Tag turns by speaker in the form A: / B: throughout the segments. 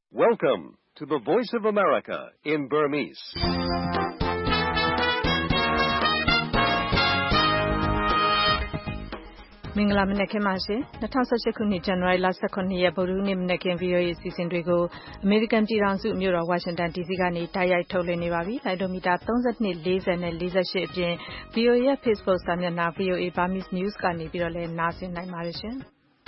A: Welcome to the Voice of America in Burmese.
B: ။မင်္ဂလာမနက်ခင်းပါရှင်။2018ခုနှစ်ဇန်နဝါရီလ18ရက်ဗုဒ္ဓဟူးနေ့မနက်ခင်း VOA အစီအစဉ်တွေကိုအမေရိကန်ပြည်ထောင်စုမြို့တော်ဝါရှင်တန် DC ကနေတိုက်ရိုက်ထုတ်လွှင့်နေပါပြီ။လိုင်းဒိုမီတာ32 40နဲ့48အပြင် VOA ရဲ့ Facebook စာမျက်နှာ VOA Burmese News ကနေပြီးတော့လည်းနားဆင်နိုင်ပါတယ်ရှင်။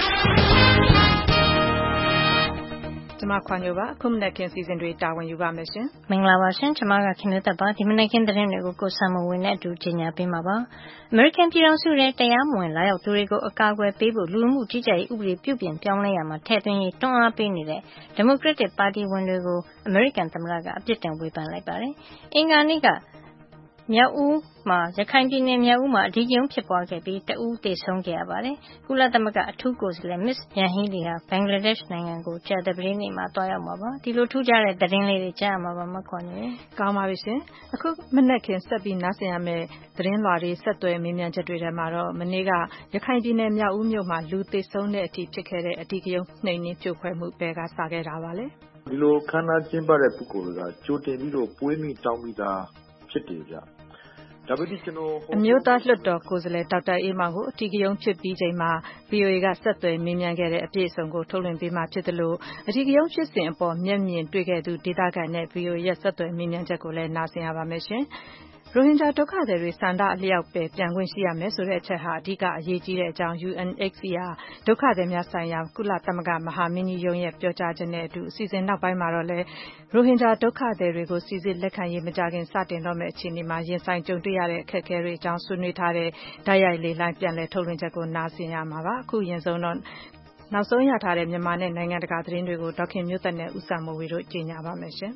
B: ကျွန်မခွန်ညိုပါအခုမနက်ခင်းစီစဉ်တွေတာဝန်ယူပါမယ်ရှင်
C: မင်္ဂလာပါရှင်ကျွန်မကခင်သက်ပါဒီမနက်ခင်းသတင်းတွေကိုကိုဆမ်မဝင်နဲ့အတူကြီးညာပေးမှာပါအမေရိကန်ပြည်ထောင်စုရဲ့တရားမဝင်လာရောက်သူတွေကိုအကာအကွယ်ပေးဖို့လူမှုကြီးကြပ်ရေးဥပဒေပြုပြင်ပြောင်းလဲရမှာထည့်သွင်းရေးတွန်းအားပေးနေတဲ့ဒီမိုကရက်တစ်ပါတီဝင်တွေကိုအမေရိကန်သမ္မတကအပြစ်တင်ဝေဖန်လိုက်ပါတယ်အင်္ဂါနေ့ကမြောက်ဦးမှာရခိုင်ပြည်နယ်မြောက်ဦးမှာအဓိကရုဏ်းဖြစ်ပွားခဲ့ပြီးတဦးသေဆုံးခဲ့ရပါတယ်။ကုလသမဂ္ဂအထူးကိုယ်စားလှယ် Ms. Yanghee Lee ဟာဘင်္ဂလားဒေ့ရှ်နိုင်ငံကိုကြာသပတေးနေ့မှာတွားရောက်မှာပါ။ဒီလိုထူးခြားတဲ့သတင်းလေးတွေကြားရမှာပါမခွန်နေ
B: ။ကောင်းပါပြီရှင်။အခုမနက်ခင်းဆက်ပြီးနားဆင်ရမယ့်သတင်းလွှာတွေဆက်သွယ်မေးမြန်းချက်တွေထဲမှာတော့မနေ့ကရခိုင်ပြည်နယ်မြောက်ဦးမြို့မှာလူသေဆုံးတဲ့အထိဖြစ်ခဲ့တဲ့အဓိကရုဏ်းနှိမ်နင်းဖြိုခွဲမှုပဲကစားခဲ့တာပါလေ
D: ။ဒီလိုခန္ဓာကျင်းပတဲ့ပုဂ္ဂိုလ်တွေကကြိုတင်ပြီးတော့ပွေးမိတောင်းပြီးသားဖြစ်တယ်ဗျ။
B: အမျိုးသားလွှတ်တော်ကိုယ်စားလှယ်ဒေါက်တာအေးမောင်ကိုအထူးဂရုံးဖြစ်ပြီးချိန်မှာ VOA ကဆက်သွယ်မေးမြန်းခဲ့တဲ့အပြည့်အစုံကိုထုတ်လွှင့်ပေးမှာဖြစ်တယ်လို့အထူးဂရုံးဖြစ်စဉ်အပေါ်မျက်မြင်တွေ့ခဲ့သူဒေသခံနဲ့ VOA ရဲ့ဆက်သွယ်မေးမြန်းချက်ကိုလည်းနားဆင်ရပါမယ်ရှင်။ရိုဟင်ဂျာဒုက္ခသည်တွေဆန္ဒအလျောက်ပဲပြန်ခွင့်ရှိရမယ်ဆိုတဲ့အချက်ဟာအဓိကအရေးကြီးတဲ့အကြောင်း UNHCR ဒုက္ခသည်များဆိုင်ရာကုလသမဂ္ဂမဟာမင်းကြီးရုံးရဲ့ပြောကြားချက်နဲ့အတူအစီအစဉ်နောက်ပိုင်းမှာတော့လည်းရိုဟင်ဂျာဒုက္ခသည်တွေကိုစီစစ်လက်ခံရေးမကြခင်စတင်တော့မယ့်အခြေအနေမှာရင်ဆိုင်ကြုံတွေ့ရတဲ့အခက်အခဲတွေအကြောင်းဆွေးနွေးထားတဲ့တိုက်ရိုက်လေ့လာပြန်လည်ထုတ်လွှင့်ချက်ကိုနားဆင်ရမှာပါအခုရင်ဆုံးတော့နောက်ဆုံးရထားတဲ့မြန်မာနဲ့နိုင်ငံတကာသတင်းတွေကိုဒေါခင်မျိုးသက်နဲ့ဦးစံမိုးဝေတို့ကြီးညာပါမယ်ရှင်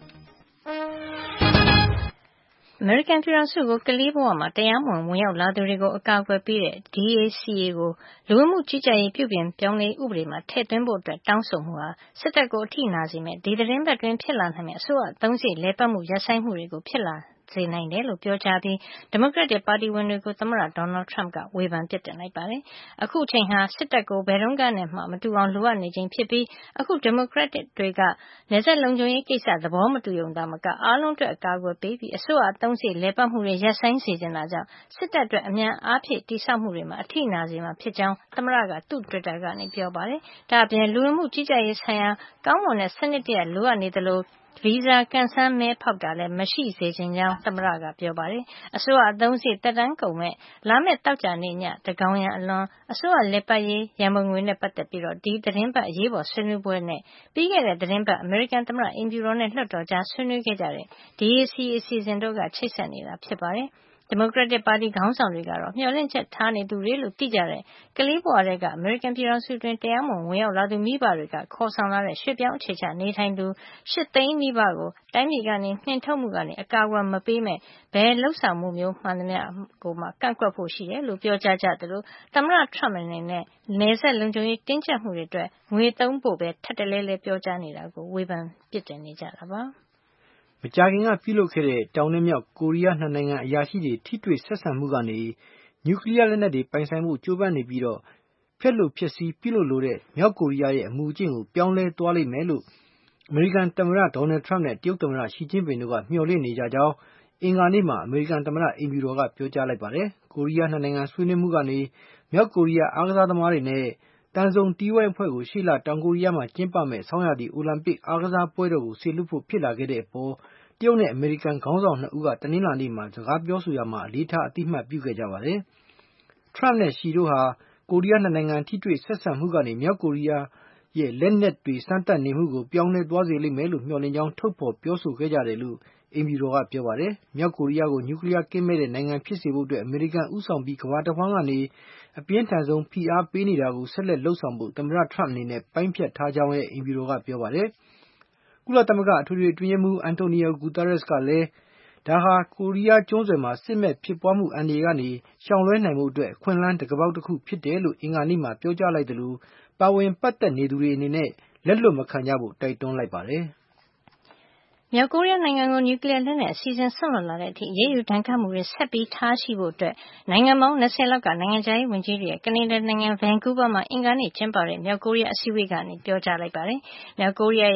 C: အမေရိကန်ပြည်ထောင်စုကိုကလေးဘဝမှာတရားမဝင်ဝင်ရောက်လာသူတွေကိုအကာအကွယ်ပေးတဲ့ DACA ကိုလူဝင်မှုကြီးကြပ်ရေးပြုပြင်ပြောင်းလဲဥပဒေမှာထည့်သွင်းဖို့တောင်းဆိုမှုဟာစစ်တပ်ကိုအထိနာစေမဲ့ဒီသတင်းပတ်တွင်ဖြစ်လာနိုင်မယ့်အစိုးရအသုံးစရိတ်လဲပတ်မှုရပ်ဆိုင်းမှုတွေကိုဖြစ်လာစေနိုင်တယ်လို့ပြောကြားပြီးဒီမိုကရက်တစ်ပါတီဝင်တွေကိုသမ္မတဒေါ်နယ်ထရမ့်ကဝေဖန်ပြစ်တင်လိုက်ပါတယ်။အခုအချိန်ဟာစစ်တပ်ကိုဘယ်တော့မှမတူအောင်လိုအပ်နေချိန်ဖြစ်ပြီးအခုဒီမိုကရက်တစ်တွေကနယ်စပ်လုံခြုံရေးကိစ္စသဘောမတူရုံသာမကအားလုံးအတွက်အကာအကွယ်ပေးပြီးအစိုးရအသုံးစရိတ်လဲပတ်မှုတွေရပ်ဆိုင်းစေချင်တာကြောင့်စစ်တပ်အတွက်အမြန်အားဖြည့်တိစောက်မှုတွေမှာအထိနာစေမှာဖြစ်ကြောင်းသမ္မတကသူ့ Twitter ကနေပြောပါတယ်။ဒါ့အပြင်လူဝင်မှုကြီးကြပ်ရေးဆိုင်ရာကောင်းမွန်တဲ့စနစ်တရပ်လိုအပ်နေသလိုဗီဇာကံစမ်းမဲဖောက်တာလည်းမရှိစေချင်ကြောင်းသမ္မတကပြောပါတယ်။အစိုးရအသုံးစရိတ်တက်တန်းကုန်မဲ့လာမယ့်တောက်ကြနေ့ညတကောင်ရံအလွန်အစိုးရလက်ပတ်ရေးရန်ပုံငွေနဲ့ပတ်သက်ပြီးတော့ဒီသတင်းပတ်အရေးပေါ်ဆွေးနွေးပွဲနဲ့ပြီးခဲ့တဲ့သတင်းပတ်အမေရိကန်သမ္မတအင်ဖြူတော်နဲ့လွှတ်တော်ကြားဆွေးနွေးခဲ့ကြတဲ့ DACA အစီအစဉ်တို့ကချိတ်ဆက်နေတာဖြစ်ပါတယ်။ဒီမိုကရက်တစ်ပါတီခေါင်းဆောင်တွေကတော့မျှော်လင့်ချက်ထားနေသူတွေလို့သိကြတဲ့ကလေးဘဝတွေကအမေရိကန်ပြည်ထောင်စုတွင်တရားမဝင်ရောက်လာသူမိဘတွေကခေါ်ဆောင်လာတဲ့ရွှေ့ပြောင်းအခြေချနေထိုင်သူ8 သိန်းနီးပါးကိုတိုင်းပြည်ကနေနှင်ထုတ်မှုကနေအကာအကွယ်မပေးမဲ့ဘယ်လှုပ်ဆောင်မှုမျိုးမှန်သမျှကိုမှကန့်ကွက်ဖို့ရှိတယ်လို့ပြောကြားကြတယ်လို့သမ္မတထရမ့်အနေနဲ့နယ်စပ်လုံခြုံရေးတင်းကျပ်မှုတွေအတွက်ငွေသုံးဖို့ပဲထပ်တလဲလဲပြောကြားနေတာကိုဝေဖန်ပြစ်တင်နေကြတာပါ
E: မကြာခင်ကပြုလုပ်ခဲ့တဲ့တောင်နဲ့မြောက်ကိုရီးယားနှစ်နိုင်ငံအရာရှိတွေထိတွေ့ဆက်ဆံမှုကနေနျူကလ িয়ার လက်နက်တွေပိုင်ဆိုင်မှုကြိုးပမ်းနေပြီးတော့ဖျက်လို့ဖျက်ဆီးပြုလုပ်လိုတဲ့မြောက်ကိုရီးယားရဲ့အမူအကျင့်ကိုပြောင်းလဲသွားလိမ့်မယ်လို့အမေရိကန်သမ္မတဒေါ်နယ်ထရမ့်နဲ့တရုတ်သမ္မတရှီကျင်းပင်တို့ကမျှော်လင့်နေကြကြောင်းအင်္ဂါနေ့မှာအမေရိကန်သမ္မတအိမ်ဖြူတော်ကပြောကြားလိုက်ပါတယ်။ကိုရီးယားနှစ်နိုင်ငံဆွေးနွေးမှုကနေမြောက်ကိုရီးယားအားကစားသမားတွေနဲ့တန်ဆုံတီးဝိုင်းအဖွဲ့ကိုရှေ့လတောင်ကိုရီးယားမှာကျင်းပမယ့်ဆောင်းရာသီအိုလံပစ်အားကစားပွဲတော်ကိုဆေလွတ်ဖို့ဖြစ်လာခဲ့တဲ့အပေါ်တရုတ်နဲ့အမေရိကန်ခေါင်းဆောင်2ဦးကတနင်္လာနေ့မှာစကားပြောဆိုရမှာအလေးထားအသိမှတ်ပြုခဲ့ကြပါတယ်။ ထရမ့်နဲ့ရှီတို့ဟာကိုရီးယားနှစ်နိုင်ငံထိတွေ့ဆက်ဆံမှုကနေမြောက်ကိုရီးယားရဲ့လက်နက်တွေစမ်းသပ်နေမှုကိုပြောင်းလဲသွားစေလိမ့်မယ်လို့မျှော်လင့်ကြောင်းထုတ်ဖော်ပြောဆိုခဲ့ကြတယ်လို့အိမ်ဖြူတော်ကပြောပါတယ်။မြောက်ကိုရီးယားကိုနျူကလ িয়ার ကင်းမဲ့တဲ့နိုင်ငံဖြစ်စေဖို့အတွက်အမေရိကန်ဦးဆောင်ပြီးကမ္ဘာတဝန်းကနေအပြင်းထန်ဆုံးဖိအားပေးနေတာကိုဆက်လက်လုပ်ဆောင်ဖို့သမ္မတထရမ့်အနေနဲ့ပိုင်းဖြတ်ထားကြောင်းရဲ့အိမ်ဖြူတော်ကပြောပါတယ်။ကုလသမဂ္ဂအထွေထွေအတွင်းရေးမှူးအန်တိုနီယိုဂူတာရက်စ်ကလည်းဒါဟာကိုရီးယားကျွန်းဆွယ်မှာစစ်မဲ့ဖြစ်ပွားမှုအန္တရာယ်ကနေရှောင်လွှဲနိုင်ဖို့အတွက်အခွင့်အလမ်းတကပောက်တစ်ခုဖြစ်တယ်လို့အင်္ဂါနေ့မှာပြောကြားလိုက်တယ်လို့ပါဝင်ပတ်သက်နေသူတွေအနေနဲ့လက်လွတ်မခံကြဖို့တိုက်တွန်းလိုက်ပါတယ်
C: ။မြောက်ကိုရီးယားနိုင်ငံကိုနျူကလ িয়ার လက်နက်အစီအစဉ်ဆွန့်လွတ်လာတဲ့အထိအရေးယူဒဏ်ခတ်မှုတွေဆက်ပြီးထားရှိဖို့အတွက်နိုင်ငံပေါင်း20လောက်ကနိုင်ငံခြားရေးဝန်ကြီးတွေရဲ့ကနေဒါနိုင်ငံဗန်ကူးဗားမှာအင်္ဂါနေ့ကျင်းပတဲ့မြောက်ကိုရီးယားအစည်းအဝေးကနေပြောကြားလိုက်ပါတယ်။မြောက်ကိုရီးယားရဲ့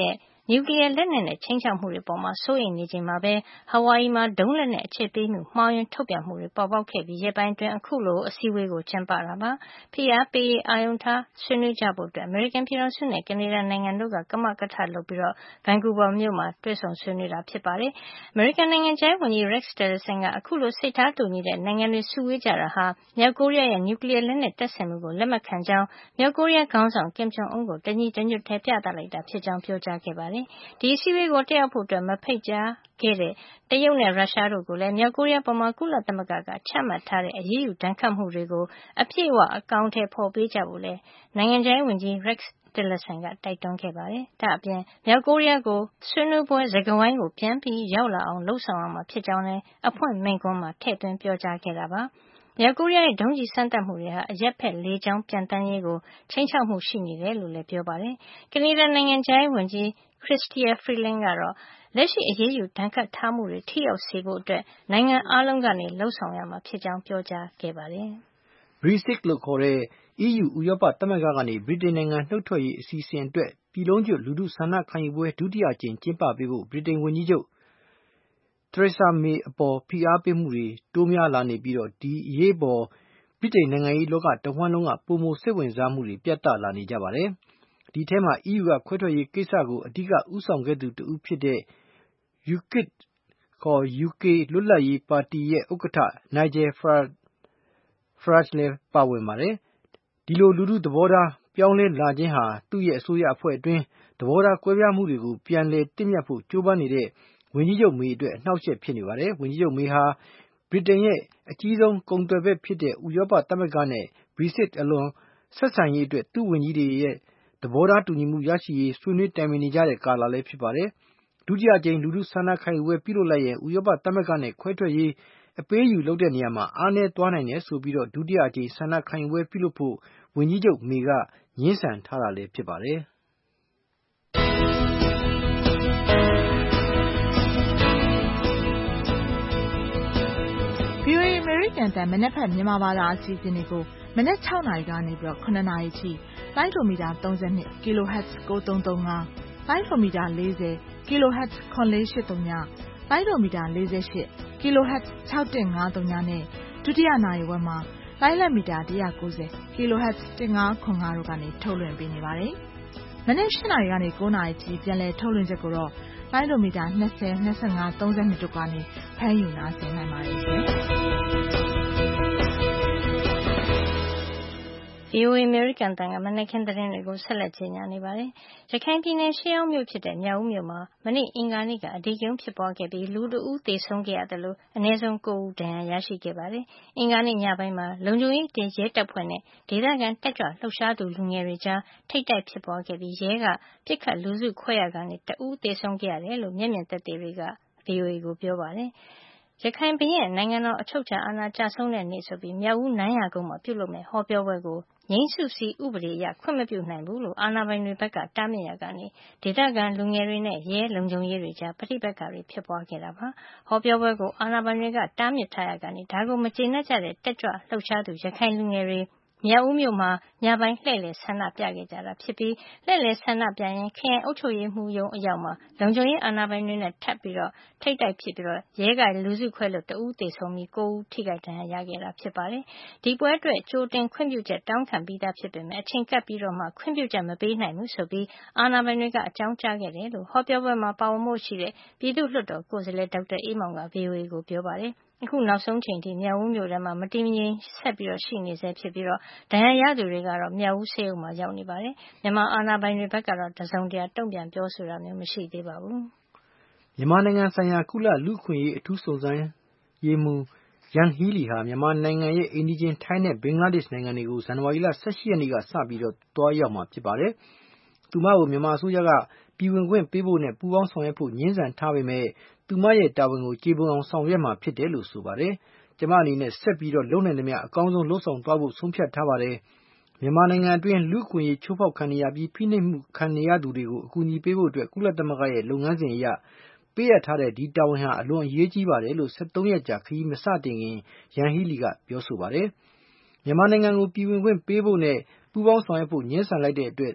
C: နျူကလ িয়ার လက်နက်နဲ့ခြိမ်းခြောက်မှုတွေပေါ်စိုးရိမ်နေချိန်မှာပဲ ဟာဝိုင်အီမှာဒုံးလက်နက်အချက်ပေးမှုမှားယွင်းထုတ်ပြန်မှုတွေပေါ်ပေါက်ခဲ့ပြီးရက်ပိုင်းအတွင်းအခုလိုအစည်းအဝေးကိုကျင်းပတာပါ။ဖိအားပေးရေးအာရုံထားဆွေးနွေးကြဖို့အမေရိကန်ပြည်ထောင်စုနဲ့ကနေဒါနိုင်ငံတို့ကကမကထလုပ်ပြီးဗန်ကူးဗာမြို့မှာတွေ့ဆုံဆွေးနွေးတာဖြစ်ပါတယ်။အမေရိကန်နိုင်ငံခြားရေးဝန်ကြီး Rex Tillerson ကအခုလိုစိတ်ထားတူညီတဲ့နိုင်ငံတွေစုဝေးကြတာဟာမြောက်ကိုရီးယားရဲ့နျူကလ িয়ার လက်နက်တပ်ဆင်မှုကိုလက်မခံကြောင်းမြောက်ကိုရီးယားခေါင်းဆောင် Kim Jong Un ကိုတညီတညွတ်တည်းပြသလိုက်တာဖြစ်ကြောင်းပြောကြားခဲ့ပါတယ်။ဒီအစည်းအဝေးကိုတက်ရောက်ဖို့မဖိတ်ကြားခဲ့တဲ့တရုတ်နဲ့ရုရှားတို့ကိုလည်းမြောက်ကိုရီးယားပေါ်ကုလသမဂ္ဂကချမှတ်ထားတဲ့အရေးယူဒဏ်ခတ်မှုတွေကိုအပြည့်အဝအကောင်အထည်ဖေါ်ပေးကြဖို့လည်းနိုင်ငံခြားရေးဝန်ကြီး Rex Tillerson ကတိုက်တွန်းခဲ့ပါတယ်။ဒါ့အပြင်မြောက်ကိုရီးယားကိုဆွေးနွေးပွဲစကားဝိုင်းကိုပြန်ရောက်လာအောင်လုပ်ဆောင်ရမှာဖြစ်ကြောင်းလည်းအဖွင့်မိန့်ခွန်းမှာထည့်သွင်းပြောကြားခဲ့တာပါ။မြောက်ကိုရီးယားရဲ့ဒုံးကျည်စမ်းသပ်မှုတွေဟာအရပ်ဖက်လေကြောင်းပျံသန်းရေးကိုခြိမ်းခြောက်မှုရှိနေတယ်လို့လည်းပြောပါတယ်။ကနေဒါနိုင်ငံခြားရေးဝန်ကြီး Chrystia Freeland ကတော့လက်ရှိအရေးယူဒဏ်ခတ်ထားမှုတွေထိရောက်စေဖို့နိုင်ငံအားလုံးကလုပ်ဆောင်ရမှာဖြစ်ကြောင်းပြောကြားခဲ့ပါတယ်
E: ။ Brexit လို့ခေါ်တဲ့ EU ဥရောပသမဂ္ဂကနေဗြိတိန်နိုင်ငံနှုတ်ထွက်ရေးအစီအစဉ်အတွက်ပြည်လုံးကျွတ်လူထုဆန္ဒခံယူပွဲဒုတိယအကြိမ်ကျင်းပပေးဖို့ဗြိတိန်ဝန်ကြီးချုပ် Theresa May အပေါ်ဖိအားပေးမှုတွေတိုးများလာနေပြီးဒီအရေးအပေါ်ဗြိတိန်နိုင်ငံရေးလောကတဝှမ်းလုံးကပိုမိုစိတ်ဝင်စားမှုတွေပြသလာနေကြပါတယ်။ဒီထဲမှာ EU ကခွဲထွက်ရေးကိစ္စကိုအဓိကဦးဆောင်ခဲ့သူတဦးဖြစ်တဲ့ UKIP ခေါ် UK လွတ်လပ်ရေးပါတီရဲ့ဥက္ကဋ္ဌ Nigel Farage လည်းပါဝင်ပါတယ်။ဒီလိုလူထုသဘောထားပြောင်းလဲလာခြင်းဟာသူ့ရဲ့အစိုးရအဖွဲ့အတွင်းသဘောထားကွဲပြားမှုတွေကိုပြန်လည်သင့်မြတ်ဖို့ကြိုးပမ်းနေတဲ့ဝန်ကြီးချုပ် May အတွက်အနှောက်အယှက်ဖြစ်နေပါတယ်။ဝန်ကြီးချုပ် May ဟာဗြိတိန်ရဲ့အကြီးဆုံးကုန်သွယ်ဖက်ဖြစ်တဲ့ဥရောပသမဂ္ဂနဲ့ Brexit အလွန်ဆက်ဆံရေးအတွက်သူ့ဝန်ကြီးတွေရဲ့သဘောထားတူညီမှုရရှိရေးဆွေးနွေးတိုင်ပင်နေကြတဲ့ကာလလည်းဖြစ်ပါတယ်။ဒုတိယအကြိမ်လူထုဆန္ဒခံယူပွဲပြုလုပ်လိုက်ရင်ဥရောပသမဂ္ဂနဲ့ခွဲထွက်ရေးအပေးအယူလုပ်တဲ့နေရာမှာအားနည်းသွားနိုင်တယ်ဆိုပြီးဒုတိယအကြိမ်ဆန္ဒခံယူပွဲပြုလုပ်ဖို့ဝန်ကြီးချုပ် May ကငြင်းဆန်ထားတာလည်းဖြစ်ပါတယ်။
F: VOA အမေရိကန်အသံမနက်ဖြန်မြန်မာဘာသာအစီအစဉ်တွေကိုမနက်6နာရီကနေ9နာရီထိလိုင်းဒိုမီတာ32 kHz 9335လိုင်းဒိုမီတာ40 kHz 9483လိုင်းဒိုမီတာ48 kHz 6153နဲ့ဒုတိယနာရီဝက်မှာလိုင်းလက်မီတာ190 kHz 1505တို့ကနေထုတ်လွှင့်ပေးနေပါတယ်။မနက်8နာရီကနေ9နာရီထိပြန်လည်ထုတ်လွှင့်ချက်ကိုတော့လိုင်းဒိုမီတာ20 25 32တို့ကနေဖမ်းယူနားဆင်နိုင်ပါတယ်ရှင်။
C: VOA အမေရိကန်အသံကမနက်ခင်းသတင်းတွေကိုဆက်လက်ကြေညာနေပါတယ်။ရခိုင်ပြည်နယ်ရှေးဟောင်းမြို့ဖြစ်တဲ့မြောက်ဦးမြို့မှာမနေ့အင်္ဂါနေ့ကအဓိကရုဏ်းဖြစ်ပွားခဲ့ပြီးလူတဦးသေဆုံးခဲ့ရသလိုအနည်းဆုံး9ဦးဒဏ်ရာရရှိခဲ့ပါတယ်။အင်္ဂါနေ့ညပိုင်းမှာလုံခြုံရေးရဲတပ်ဖွဲ့နဲ့ဒေသခံတက်ကြွလှုပ်ရှားသူလူငယ်တွေကြားထိပ်တိုက်ဖြစ်ပွားခဲ့ပြီးရဲကပစ်ခတ်လူစုခွဲရာကနေတဦးသေဆုံးခဲ့ရတယ်လို့မျက်မြင်သက်သေတွေက VOA ကိုပြောပါတယ်။ရခိုင်ဘုရင့်နိုင်ငံတော်အချုပ်အခြာအာဏာကျဆုံးတဲ့နေ့ဆိုပြီးမြောက်ဦးနန်းရာကုန်းမှာပြုလုပ်မယ့်ဟောပြောပွဲကိုငြိမ်းစုစီဥပဒေအရခွင့်မပြုနိုင်ဘူးလို့အာဏာပိုင်တွေဘက်ကတားမြစ်ရာကနေဒေသခံလူငယ်တွေနဲ့ရဲလုံခြုံရေးတွေကြားပဋိပက္ခတွေဖြစ်ပွားခဲ့တာပါ။ဟောပြောပွဲကိုအာဏာပိုင်တွေကတားမြစ်ထားရာကနေဒါကိုမကျေနပ်ကြတဲ့တက်ကြွလှုပ်ရှားသူရခိုင်လူငယ်တွေမြောက်ဦးမြို့မှာညပိုင်းလှည့်လည်ဆန္ဒပြခဲ့ကြတာဖြစ်ပြီးလှည့်လည်ဆန္ဒပြရင်းခရိုင်အုပ်ချုပ်ရေးမှူးရုံးအရောက်မှာလုံခြုံရေးအာဏာပိုင်တွေနဲ့ထပ်ပြီးထိပ်တိုက်ဖြစ်ပြီးရဲကလူစုခွဲလို့တဦးသေဆုံးပြီး9ဦးထိခိုက်ဒဏ်ရာရခဲ့တာဖြစ်ပါတယ်။ဒီပွဲအတွက်ကြိုတင်ခွင့်ပြုချက်တောင်းခံပြီးသားဖြစ်ပေမဲ့အချိန်ကပ်ပြီးမှခွင့်ပြုချက်မပေးနိုင်ဘူးဆိုပြီးအာဏာပိုင်တွေကအကြောင်းကြားခဲ့တယ်လို့ဟောပြောပွဲမှာပါဝင်ဖို့ရှိတဲ့ပြည်သူ့လွှတ်တော်ကိုယ်စားလှယ်ဒေါက်တာအေးမောင်က VOA ကိုပြောပါတယ်။အခုနောက်ဆုံးချိန်ထိမြောက်ဦးမြို့ထဲမှာမတည်မငြိမ်ဆက်ရှိနေဆဲဖြစ်ပြီးဒဏ်ရာရသူတွေကတော့မြောက်ဦးဆေးရုံမှာရောက်နေပါတယ်။မြန်မာအာဏာပိုင်တွေဘက်ကတော့တစုံတရာတုံ့ပြန်ပြောဆိုတာမျိုးမရှိသေးပါဘူး
E: ။မြန်မာနိုင်ငံဆိုင်ရာကုလလူ့အခွင့်အရေးအထူးစုံစမ်းရေးမှူးYanghee Lee ဟာမြန်မာနိုင်ငံရဲ့အိမ်နီးချင်းထိုင်းနဲ့ဘင်္ဂလားဒေ့ရှ်နိုင်ငံတွေကိုဇန်နဝါရီလ18ရက်နေ့ကစပြီးသွားရောက်မှာဖြစ်ပါတယ်။သူမကိုမြန်မာအစိုးရကပြည်ဝင်ခွင့်ပေးဖို့နဲ့ပူးပေါင်းဆောင်ရွက်ဖို့ငြင်းဆန်ထားပေမဲ့သူမရဲ့တာဝန်ကိုကျေပွန်အောင်ဆောင်ရွက်မှာဖြစ်တယ်လို့ဆိုပါတယ်။ကျမအနေနဲ့ဆက်ပြီးလုပ်နိုင်သမျှအကောင်းဆုံးလုပ်ဆောင်သွားဖို့ဆုံးဖြတ်ထားပါတယ်။မြန်မာနိုင်ငံအတွင်းလူ့အခွင့်အရေးချိုးဖောက်ခံနေရပြီးဖိနှိပ်မှုခံနေရသူတွေကိုအကူအညီပေးဖို့အတွက်ကုလသမဂ္ဂရဲ့လုပ်ငန်းစဉ်အရပေးအပ်ထားတဲ့ဒီတာဝန်ဟာအလွန်အရေးကြီးပါတယ်လို့73ရက်ကြာခရီးမစတင်ခင်Yanghee Leeကပြောဆိုပါတယ်။မြန်မာနိုင်ငံကိုပြည်ဝင်ခွင့်ပေးဖို့နဲ့ပူးပေါင်းဆောင်ရွက်ဖို့ငြင်းဆန်လိုက်တဲ့အတွက်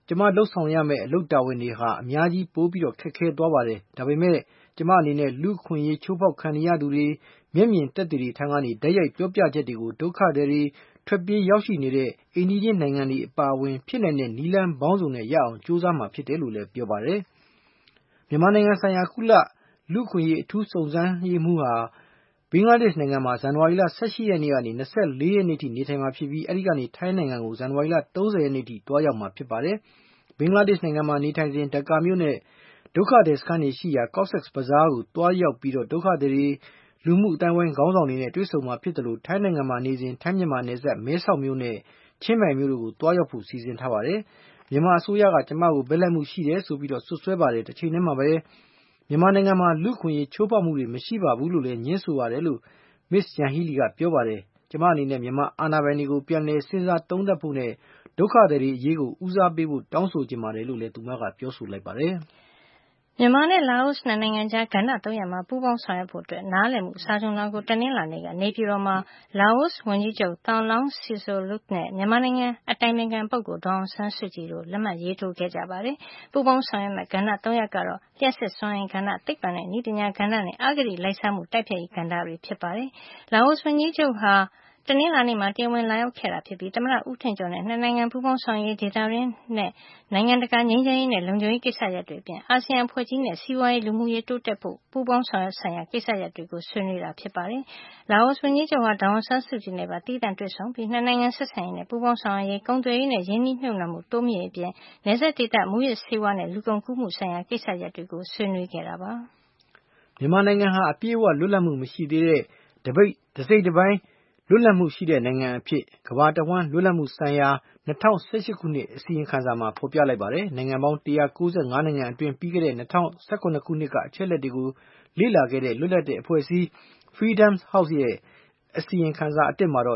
E: ကျမလှုပ်ဆောင်ရမယ့်အလုပ်တာဝန်တွေဟာအများကြီးပိုပြီးခက်ခဲသွားပါတယ်။ဒါပေမဲ့ကျမအနေနဲ့လူ့အခွင့်အရေးချိုးဖောက်ခံနေရသူတွေမျက်မြင်သက်သေတွေထံကနေတိုက်ရိုက်ပြောပြချက်တွေကိုဒုက္ခသည်တွေထွက်ပြေးရောက်ရှိနေတဲ့အိမ်နီးချင်းနိုင်ငံတွေအပါအဝင်ဖြစ်နိုင်တဲ့နည်းလမ်းပေါင်းစုံနဲ့ရအောင်ကြိုးစားမှာဖြစ်တယ်လို့လည်းပြောပါတယ်။မြန်မာနိုင်ငံဆိုင်ရာကုလလူ့အခွင့်အရေးအထူးစုံစမ်းရေးမှူးဟာဘင်္ဂလားဒေ့ရှ်နိုင်ငံမှာဇန်နဝါရီလ18ရက်နေ့ကနေ24ရက်နေ့ထိနေထိုင်မှာဖြစ်ပြီးအဲဒီကနေထိုင်းနိုင်ငံကိုဇန်နဝါရီလ30ရက်နေ့ထိတွားရောက်မှာဖြစ်ပါတယ်။ဘင်္ဂလားဒေ့ရှ်နိုင်ငံမှာနေထိုင်စဉ်ဒါကာမြို့နဲ့ဒုက္ခသည်စခန်းတွေရှိရာ Cox's Bazar ကိုတွားရောက်ပြီးဒုက္ခသည်တွေလူမှုအတိုင်းဝိုင်းခေါင်းဆောင်တွေနဲ့တွေ့ဆုံမှာဖြစ်တယ်လို့ထိုင်းနိုင်ငံမှာနေစဉ်ထိုင်းမြန်မာနယ်စပ်မဲဆောက်မြို့နဲ့ချင်းမိုင်မြို့တို့ကိုတွားရောက်ဖို့စီစဉ်ထားပါတယ်။မြန်မာအစိုးရကကျမကိုဘက်လိုက်မှုရှိတယ်ဆိုပြီးစွပ်စွဲပါတယ်။တစ်ချိန်တည်းမှာပဲမြန်မာနိုင်ငံမှာလူ့အခွင့်အရေးချိုးဖောက်မှုတွေမရှိပါဘူးလို့လည်းငြင်းဆိုရတယ်လို့ Ms. Yanghee Lee ကပြောပါတယ်။ကျမအနေနဲ့မြန်မာအာဏာပိုင်တွေကိုပြန်လည်စဉ်းစားသုံးသပ်ဖို့နဲ့ဒုက္ခသည်တွေအရေးကိုဦးစားပေးဖို့တောင်းဆိုချင်ပါတယ်လို့လည်းသူမကပြောဆိုလိုက်ပါတယ်။
C: မြန်မာနဲ့လာအိုနှစ်နိုင်ငံကြားကဏ္ဍ3ရပ်မှာပူးပေါင်းဆောင်ရွက်ဖို့နားလည်မှုစာချွန်လွှာကိုတနင်္လာနေ့ကနေပြည်တော်မှာလာအိုဝန်ကြီးချုပ် Thongloun Sisoulith နဲ့မြန်မာနိုင်ငံအတိုင်ပင်ခံပုဂ္ဂိုလ်ဒေါ်အောင်ဆန်းစုကြည်တို့လက်မှတ်ရေးထိုးခဲ့ကြပါတယ်။ပူးပေါင်းဆောင်ရွက်မယ့်ကဏ္ဍ3ရပ်ကတော့လျှပ်စစ်စွမ်းအင်ကဏ္ဍ၊သိပ္ပံနဲ့နည်းပညာကဏ္ဍနဲ့အဂတိလိုက်စားမှုတိုက်ဖျက်ရေးကဏ္ဍတွေဖြစ်ပါတယ်။လာအိုဝန်ကြီးချုပ်ဟာတနင်္လာနေ့မှာတရားဝင်လာရောက်ခဲ့တာဖြစ်ပြီးသမ္မတဦးထင်ကျော်နဲ့နှစ်နိုင်ငံပူးပေါင်းဆောင်ရွက်ရေးဒေသတွင်းနဲ့နိုင်ငံတကာငြိမ်းချမ်းရေးနဲ့လုံခြုံရေးကိစ္စရပ်တွေအပြင်အာဆီယံအဖွဲ့ကြီးနဲ့စီးပွားရေးလူမှုရေးတိုးတက်ဖို့ပူးပေါင်းဆောင်ရွက်ဆိုင်ရာကိစ္စရပ်တွေကိုဆွေးနွေးတာဖြစ်ပါတယ်။လာအိုဝန်ကြီးချုပ်ဟာဒေါ်အောင်ဆန်းစုကြည်နဲ့ပါသီးသန့်တွေ့ဆုံပြီးနှစ်နိုင်ငံဆက်ဆံရေးနဲ့ပူးပေါင်းဆောင်ရွက်ရေးကုန်သွယ်ရေးနဲ့ရင်းနှီးမြှုပ်နှံမှုတိုးမြှင့်ရေးအပြင်နယ်စပ်ဒေသမူးယစ်ဆေးဝါးနဲ့လူကုန်ကူးမှုဆိုင်ရာကိစ္စရပ်တွေကိုဆွေးနွေးခဲ့တာပါ
E: ။မြန်မာနိုင်ငံဟာအပြည့်အဝလွတ်လပ်မှုမရှိသေးတဲ့တစိတ်တပိုင်းလွတ်လပ်မှုရှိတဲ့နိုင်ငံအဖြစ်ကမ္ဘာတဝှမ်းလွတ်လပ်မှုဆိုင်ရာ2018ခုနှစ်အစီရင်ခံစာမှာဖော်ပြလိုက်ပါတယ်။နိုင်ငံပေါင်း195နိုင်ငံအတွင်းပြီးခဲ့တဲ့2018ခုနှစ်ကအချက်လက်တွေကိုလေ့လာခဲ့တဲ့လွတ်လပ်တဲ့အဖွဲ့အစည်း Freedom House ရဲ့အစီရင်ခံစာအသစ်မှာတော့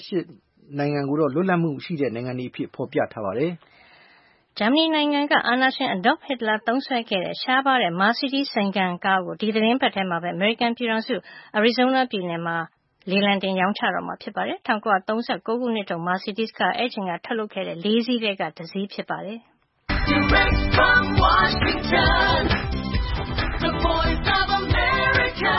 E: 88နိုင်ငံကိုတော့လွတ်လပ်မှုရှိတဲ့နိုင်ငံတွေအဖြစ်ဖော်ပြထားပါတယ်
C: ။ဂျာမနီနိုင်ငံကအာဏာရှင် Adolf Hitler သုံးစွဲခဲ့တဲ့ရှားပါးတဲ့ Mercedes ဇိမ်ခံကားကိုဒီသီတင်းပတ်ထဲမှာပဲအမေရိကန်ပြည်ထောင်စု Arizona ပြည်နယ်မှာလေလံတင်ရောင်းချတော့မှာဖြစ်ပါတယ်။1939ခုနှစ်ထုတ် Mercedes ကားအဲဒီအချိန်ကထုတ်လုပ်ခဲ့တဲ့၄စီးထဲကတစ်စီးဖြစ်ပါတယ်။ Direct from Washington, the voice of America,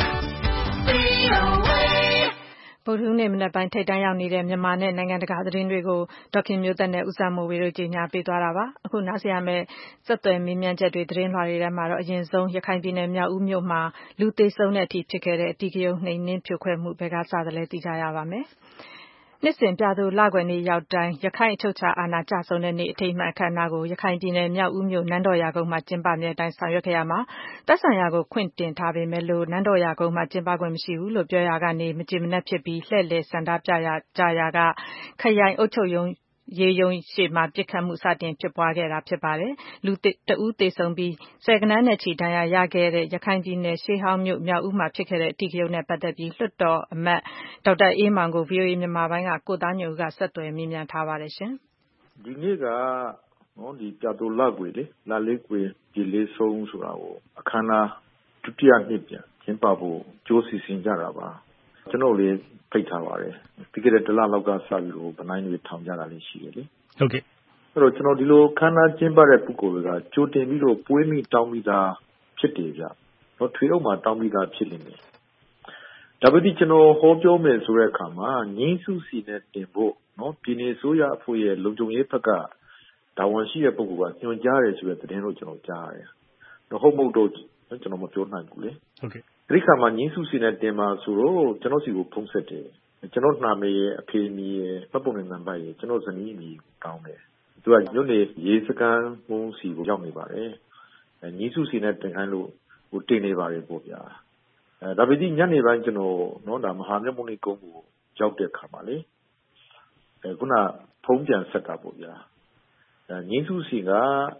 C: VOA
B: ဗုဒ္ဓဟူးနေ့မနက်ပိုင်းထိပ်တန်းရောက်နေတဲ့မြန်မာနဲ့နိုင်ငံတကာသတင်းတွေကိုဒေါက်ခင်မျိုးသက်နဲ့ဦးစံမိုးဝေတို့ကြီးညာပေးသွားတာပါ။အခုနားဆင်ရမယ့်ဆက်သွယ်မေးမြန်းချက်တွေသတင်းလွှာတွေထဲမှာတော့အရင်ဆုံးရခိုင်ပြည်နယ်မြောက်ဦးမြို့မှာလူသေဆုံးတဲ့အထိဖြစ်ခဲ့တဲ့အဓိကရုဏ်းနှိမ်နင်းဖြိုခွဲမှုဘယ်ကစသလဲသိကြရပါမယ်။နှစ်စဉ်ပြသိုလကွယ်နေ့ရောက်တိုင်းရခိုင်အချုပ်အခြာအာဏာကျဆုံးတဲ့နေ့အထိမ်းအမှတ်အခမ်းအနားကိုရခိုင်ပြည်နယ်မြောက်ဦးမြို့နန်းတော်ရာကုန်းမှာကျင်းပမြဲတိုင်းဆောင်ရွက်ခဲ့ရမှာသက်ဆိုင်ရာကိုခွင့်တင်ထားပေမဲ့လို့နန်းတော်ရာကုန်းမှာကျင်းပခွင့်မရှိဘူးလို့ပြောရာကနေမကျေမနပ်ဖြစ်ပြီးလှည့်လည်ဆန္ဒပြကြရာကခရိုင်အုပ်ချုပ်ရေးရုံးရှေ့မှာပစ်ခတ်မှုစတင်ဖြစ်ပွားခဲ့တာဖြစ်ပါတယ်။လူတဦးသေဆုံးပြီးဆယ်ဂဏန်းနဲ့ချီဒဏ်ရာရခဲ့တဲ့ရခိုင်ပြည်နယ်ရှေးဟောင်းမြို့မြောက်ဦးမှာဖြစ်ခဲ့တဲ့အဓိကရုဏ်းနဲ့ပတ်သက်ပြီးလွှတ်တော်အမတ်ဒေါက်တာအေးမောင်ကို VOA မြန်မာပိုင်းကကိုသားညွန့်ဦးကဆက်သွယ်မေးမြန်းထားပါတယ်ရှင်
D: ။ဒီနေ့ကဒီပြသိုလကွယ်လေလလေးကွယ်ဒီလေးဆုံးဆိုတာကိုအခမ်းအနားဒုတိယနှစ်ပြန်ကျင်းပဖို့ကြိုးစီစဉ်ကြတာပါ။ကျွန်တော်လေးဖိတ်ထားပါတယ်ပြီးခဲ့တဲ့တစ်လလောက်ကစပြီးတော့ဗနိုင်တွေထောင်ကြတာလေးရှိတယ်လေ
E: ဟုတ်ကဲ့
D: အဲ့တော့ကျွန်တော်ဒီလိုခမ်းနားကျင်းပတဲ့ပုဂ္ဂိုလ်တွေကကြိုတင်ပြီးတော့ပွေးမိတောင်းပြီးသားဖြစ်တယ်ဗျတော့ထွေအုပ်မှာတောင်းပြီးသားဖြစ်နေတယ်ဒါပေမဲ့ကျွန်တော်ဟောပြောမယ်ဆိုတဲ့အခါမှာငင်းစုစီနဲ့တင်ဖို့ပြည်내ဆိုရအဖွဲ့ရဲ့လုံခြုံရေးဘက်ကတာဝန်ရှိတဲ့ပုဂ္ဂိုလ်ကညွှန်ကြားတယ်ဆိုတဲ့သတင်းကိုကျွန်တော်ကြားရတယ်တော့ဟုတ်မဟုတ်တော့ကျွန်တော်မပြောနိုင်ဘူးလေ
E: ဟုတ်ကဲ့
D: ဒီခါမှာငင်းစုစီနဲ့တင်မှာဆိုတော့ကျွန်တော်စီကိုဖုန်းဆက်တယ်ကျွန်တော်နာမည်ရဲ့အဖေအမည်ရဲ့မှတ်ပုံတင်နံပါတ်ရဲ့ကျွန်တော်ဇနီးအမည်တောင်းတယ်သူကညွှန်နေရေးစကန်မှုစီကိုရောက်နေပါတယ်ငင်းစုစီနဲ့တင်ခိုင်းလို့ဟိုတင်နေပါတယ်ပေါ့ဗျာဒါပေမဲ့ညနေပိုင်းကျွန်တော်ဒါမဟာမြတ်မုနိကုန်းကိုရောက်တဲ့ခါမှာလေခုနဖုန်းပြန်ဆက်တာပေါ့ဗျာငင်းစုစီက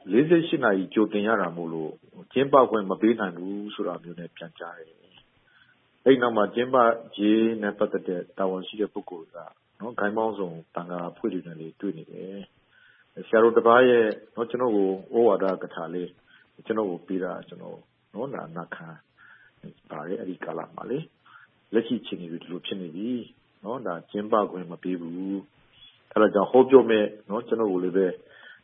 D: 48နာရီကြိုတင်ရတာမို့လို့ကျင်းပခွင့်မပေးနိုင်ဘူးဆိုတာမျိုးနဲ့ပြန်ကြားတယ်အဲ့နောက်မှာကျင်းပရေးနဲ့ပတ်သက်တဲ့တာဝန်ရှိတဲ့ပုဂ္ဂိုလ်ကဂိုင်းမောင်းဆောင်တန်ခါဖွဲ့တွေနဲ့လေးတွေ့နေတယ်ဆရာတော်တစ်ပါးရဲ့ကျွန်တော်ကိုဩဝါဒကထာလေးကျွန်တော်ကိုပေးတာကျွန်တော်နာခံပါတယ်အဲ့ဒီကာလမှာလေလက်ရှိချိန်တွေဒီလိုဖြစ်နေပြီဒါကျင်းပခွင့်မပေးဘူးအဲ့ဒါကြောင့်ဟောပြောမဲ့ကျွန်တော်ကိုလည်းပဲ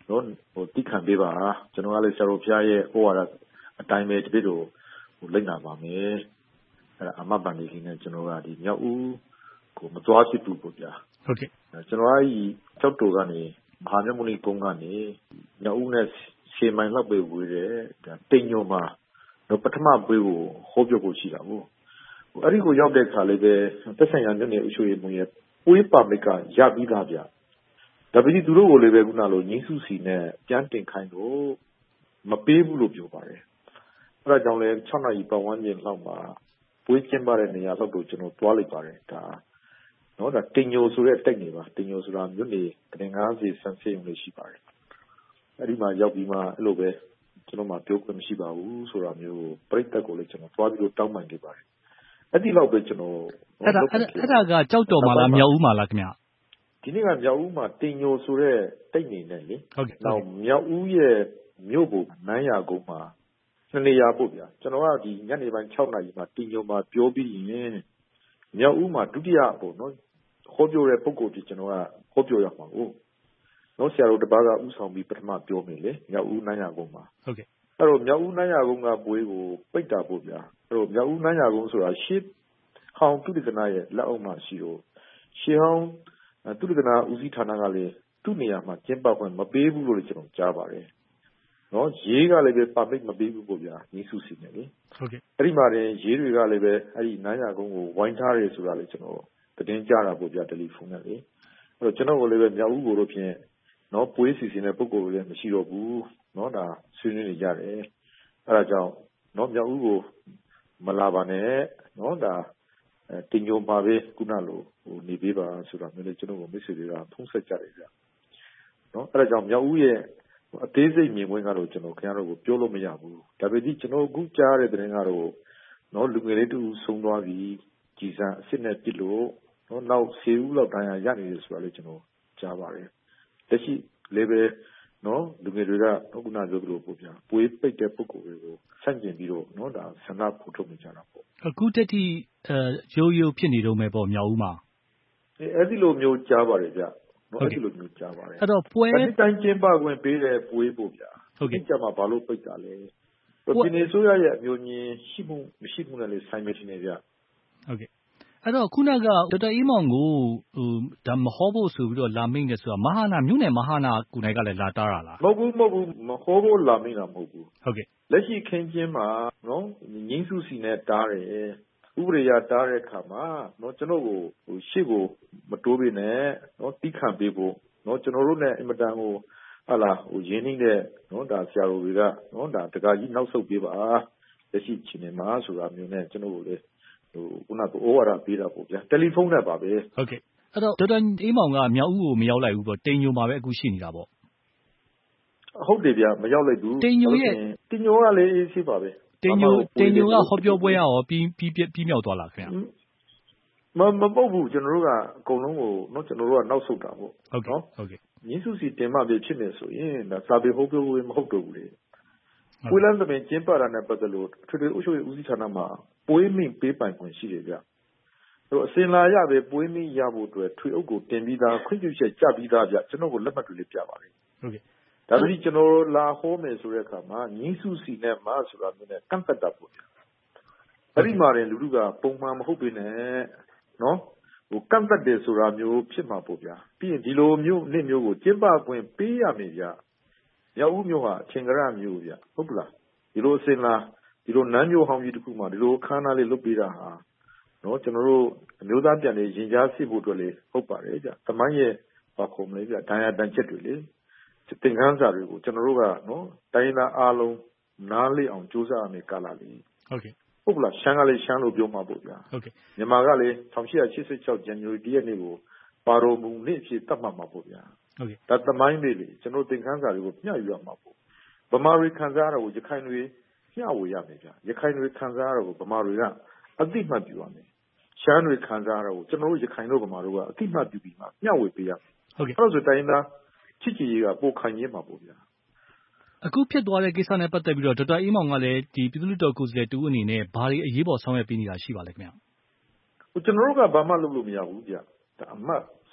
D: နော်တိခံပေးပါကျွန်တော်ကလည်းဆရာတော်ဖျားရဲ့ဟောရတာအတိုင်းပဲတပည့်တော်လိုက်နာပါမယ်အဲ့ဒါအမတ်ပန်နေလေးနဲ့ကျွန်တော်ကဒီမြောက်ဦးကိုမသွားဖြစ်ဘူးပေါ့ဗျာ
G: ဟုတ်ကဲ့
D: ကျွန်တော်ကကျောက်တော်ကနေမဟာမြတ်မုနီကုန်းကနေမြောက်ဦးနဲ့10 မိုင်လောက်ပဲဝေးတယ်တိမ်ညိုမှာတော့ပထမပွဲကိုဟောပြောဖို့ရှိတာပေါ့အဲ့ဒီကိုရောက်တဲ့အခါလေးပဲသက်ဆိုင်ရာမြို့နယ်အုပ်ချုပ်ရေးမှူးရဲ့ပွဲပါမစ်ကရပြီးသားဗျဒါပေမဲ့သူတို့ကိုလည်းပဲခုနလိုငင်းစုစီနဲ့ပြန်တင်ခိုင်းလို့မပေးဘူးလို့ပြောပါတယ်အဲ့ဒါကြောင့်လည်း6 နာရီပတ်ဝန်းကျင်လောက်မှာပွဲကျင်းပတဲ့နေရာလောက်တော့ကျွန်တော်တွားလိုက်ပါတယ်ဒါနော်ဒါတင်ညိုဆိုတဲ့တိုက်နေပါတင်ညိုဆိုတာမြို့နယ်တင်90ဆန်းစေးုံလေးရှိပါတယ်အဲ့ဒီမှာရောက်ပြီးမှအဲ့လိုပဲကျွန်တော်မှပြောခွင့်မရှိပါဘူးဆိုတာမျိုးပြိတ္တကိုလည်းကျွန်တော်တွားပြီးတော့တောင်းပန်ခဲ့ပါတယ်အဲ့ဒီလောက်ပဲကျွန်တော်
G: အဲ့ဒါကကြောက်တော်မှာလားမြောက်ဦးမှာလားခင်ဗျ
D: ဒီနေ့ကမြောက်ဦးမှာတင်ညိုဆိုတဲ့တိုက်နေနဲ့လေ
G: ဟုတ်ကဲ့
D: နောက်မြောက်ဦးရဲ့မြို့ပေါ်နန်းရာကုန်းမှာ2 နေရာပို့ဗျာကျွန်တော်ကဒီညနေပိုင်း6 နာရီမှာတင်ညိုမှာပြောပြီးရင်မြောက်ဦးမှာဒုတိယပေါ့နော်ဟောပြောတဲ့ပုဂ္ဂိုလ်ကြီးကျွန်တော်ကဟောပြောရမှာကိုနော်ဆရာတော်တပါးကဥဆောင်ပြီးပထမပြောမိလေမြောက်ဦးနန်းရာကုန်းမှာ
G: ဟုတ်ကဲ့
D: အဲ့တော့မြောက်ဦးနန်းရာကုန်းကပွဲကိုပိတ်တာပို့ဗျာအဲ့တော့မြောက်ဦးနန်းရာကုန်းဆိုတာရှေးဟောင်းသူတကနာရဲ့လက်အောက်မှာရှိတော့ရှေးဟောင်းသူတကနာဦးစီးဌာနကလည်းသူ့နေရာမှာကျင်းပခွင့်မပေးဘူးလို့ကျွန်တော်ကြားပါတယ်နော်ရေးကလည်းပဲပါမစ်မပေးဘူးပေါ့ဗျာညီစုစီနေလေ
G: ဟုတ်ကဲ့
D: အဲ့ဒီမှာတင်ရေးတွေကလည်းပဲအဲ့ဒီနန်းရာကုန်းကိုဝိုင်းထားတယ်ဆိုတာလေကျွန်တော်သတင်းကြားတာပေါ့ဗျာတယ်လီဖုန်းနဲ့လေအဲ့တော့ကျွန်တော်ကလည်းပဲမြောက်ဦးကိုတော့ဖြင့်နော်ပွေးစီစဉ်တဲ့ပုဂ္ဂိုလ်တွေလည်းမရှိတော့ဘူးနော်ဒါဆွေးနွေးနေကြတယ်အဲ့ဒါကြောင့်နော်မြောက်ဦးကိုမလာပါနဲ့နော်ဒါတင်ညိုပါပဲခုနလိုနေပေးပါဆိုတာမျိုးလည်းကျွန်တော်ကိုမိတ်ဆွေတွေကဖုန်းဆက်ကြတယ်ဗျနော်အဲ့ဒါကြောင့်မြောက်ဦးရဲ့အသေးစိတ်မြင်ကွင်းကတော့ကျွန်တော်ခင်ဗျားတို့ကိုပြောလို့မရဘူးဒါပေမဲ့ကျွန်တော်အခုကြားတဲ့သတင်းကတော့နော်လူငယ်လေးတူဆုံးသွားပြီးကြည်စံအစ်စ်နဲ့ပြစ်လို့နော်နောက်10 ဦးလောက်တိုင်းရနေတယ်ဆိုတာလည်းကျွန်တော်ကြားပါတယ်လက်ရှိလည်းပဲနော်လူငယ်တွေကခုနပြောသလိုပေါ့ဗျာပွေးပိတ်တဲ့ပုဂ္ဂိုလ်တွေကိုဆန့်ကျင်ပြီးတော့နော်ဒါဆန္ဒဖော်ထုတ်နေကြတာပေါ့
G: အခုတက်ထိရိုးဖြစ်နေတော့မယ်ပေါ့မြောက်ဦးမှာ
D: အဲ့ဒီလိုမျိုးကြားပါတယ်ဗျနော်အဲ့ဒီလိုမျိုးကြားပါတယ်
G: အဲ့တော့ပွဲ
D: ဒီတိုင်းကျင်းပခွင့်ပေးတဲ့ပွေးပေါ့ဗျာ
G: ဟုတ်ကဲ့
D: ကြမှာဘာလို့ပိတ်တာလဲပြည်နယ်ဆိုရရဲ့အမျိုးကြီးရှိမှုမရှိမှုနဲ့လည်းဆိုင်မနေဗျ
G: ဟုတ်ကဲ့အဲ့တော့ခုနကဒေါက်တာအေးမောင်ကိုဒါမဟောဖို့ဆိုပြီးတော့လာမိတ်နေဆိုတာမဟာနာမြို့နယ်မဟာနာကိုယ်တိုင်ကလည်းလာတားတာလား
D: မဟုတ်ဘူးမဟောဖို့လာမိတ်တာမဟုတ်ဘူး
G: ဟုတ်ကဲ့
D: လက်ရှိခင်းချင်းမှာနော်ငင်းစုစီနဲ့တားတယ်ဥပဒေရတားတဲ့အခါမှာနော်ကျွန်တော်ကိုရှေ့ကိုမတိုးပေးနဲ့နော်တိခံပေးဖို့နော်ကျွန်တော်တို့ ਨੇ အင်မတန်ကိုဟာလာရင်းနှီးတဲ့နော်ဒါဆရာတော်တွေကနော်ဒါတကာကြီးနောက်ဆုတ်ပေးပါလက်ရှိချင်းနေမှာဆိုတာမျိုးနဲ့ကျွန်တော်ကိုလေခုနကဩဝါဒပေးတာပေါ့ဗျာတယ်လီဖုန်းနဲ့ပါပဲ
G: ဟုတ်ကဲ့အဲ့တော့ဒေါက်တာအေးမောင်ကမြောက်ဦးကိုမရောက်လိုက်ဘူးပေါ့တိမ်ညိုမှာပဲအခုရှိနေတာပေါ့
D: ဟုတ်တယ်ဗျမရောက်လိုက်ဘူး
G: တိမ်ညိုက
D: လည်းအေးဆေးပါပဲ
G: တိမ်ညိုကဟောပြောပွဲရောပြီးမြောက်သွားလားခင်ဗျ
D: မပုတ်ဘူးကျွန်တော်တို့ကအကုန်လုံးကိုနော်ကျွန်တော်တို့ကနောက်ဆုတ်တာပေါ့
G: နော်ဟုတ်ကဲ့
D: ရင်းစုစီတင်မှပြဖြစ်နေဆိုရင်ဒါစာပေဟောပြောပွဲမဟုတ်တော့ဘူးလေပွေးလန်းသမင်ကျင်းပတာနဲ့ပတ်သက်လို့ထွေထွေအုပ်ချုပ်ရေးဦးစီးဌာနမှာပွေးမိန်ပေးပိုင်ခွင့်ရှိတယ်ဗျအစင်လာရပဲပွေးမိရဖို့အတွက်ထွေအုပ်ကိုတင်ပြီးသားခွင့်ပြုချက်ကြပြီးသားဗျကျွန်တော်ကိုလက်မှတ်တွေလေးပြပါလိမ့်
G: ဟုတ်ကဲ့
D: ဒါပေမဲ့ကျွန်တော်လာဟောမယ်ဆိုတဲ့အခါမှာငင်းစုစီနဲ့မဆိုတာမျိုးနဲ့ကန့်သက်တာပေါ့ဗျအဲ့ဒီမှာလည်းလူလူကပုံမှန်မဟုတ်ပေနဲ့နော်ကန့်သက်တယ်ဆိုတာမျိုးဖြစ်မှာပေါ့ဗျာပြီးရင်ဒီလိုမျိုးနေ့မျိုးကိုကျင်းပခွင့်ပေးရမယ်ဗျရောက်ဦးမျိုးဟာအချိန်ကရမျိုးဗျဟုတ်ပလားဒီလိုအစင်လာဒီလိုနန်းမျိုးဟောင်းကြီးတစ်ခုမှဒီလိုခန်းသားလေးလုပ်ပေးတာဟာနော်ကျွန်တော်တို့အမျိုးသားပြန်လေးရင်ကြားစစ်ဖို့အတွက်လေဟုတ်ပါတယ်ဗျသမိုင်းရဲ့ဘာခုံလဲဗျဒဏ်ရာတန်ချက်တွေလေသင်ခန်းစာတွေကိုကျွန်တော်တို့ကနော်တိုင်းသားအားလုံးနားလေအောင်ကြိုးစားရမယ်ကာလလေး
G: ဟုတ်ကဲ့
D: ဟုတ်လားရှမ်းကလည်းရှမ်းလို့ပြောမှာပေါ့ဗျာ
G: ဟုတ်ကဲ့
D: မြန်မာကလည်း1886 January 1 ရက်နေ့ကိုပါတော်မူနေ့အဖြစ်သတ်မှတ်မှာပေါ့ဗျာ
G: ဟုတ်ကဲ့
D: ဒါသမိုင်းလေးလေကျွန်တော်သင်ခန်းစာတွေကိုမျှယူရမှာပေါ့ဗမာတွေခံစားရတာကိုရခိုင်တွေမျှဝေရမယ်ဗျာရခိုင်တွေခံစားရတာကိုဗမာတွေကအသိမှတ်ပြုရမယ်ရှမ်းတွေခံစားရတာကိုကျွန်တော်တို့ရခိုင်တို့ဗမာတို့ကအသိမှတ်ပြုပြီးမှမျှဝေပေးရမယ်
G: ဟုတ်ကဲ့
D: အဲ့လိုဆိုတိုင်းသားချစ်ကြည်ရေးကပိုခိုင်ရမှာပေါ့ဗျာ
G: အခုဖြစ်သွားတဲ့ကိစ္စနဲ့ပတ်သက်ပြီးတော့ဒေါက်တာအေးမောင်ကလည်းဒီပြည်သူ့လွှတ်တော်ကိုယ်စားလှယ်တူအနေနဲ့ဘာတွေအရေးပေါ်ဆောင်ရွက်ပေးနေတာရှိပါလဲခင်ဗျ
D: ကျွန်တော်တို့ကဘာမှလုပ်လို့မရဘူးဗျဒါအမှတ်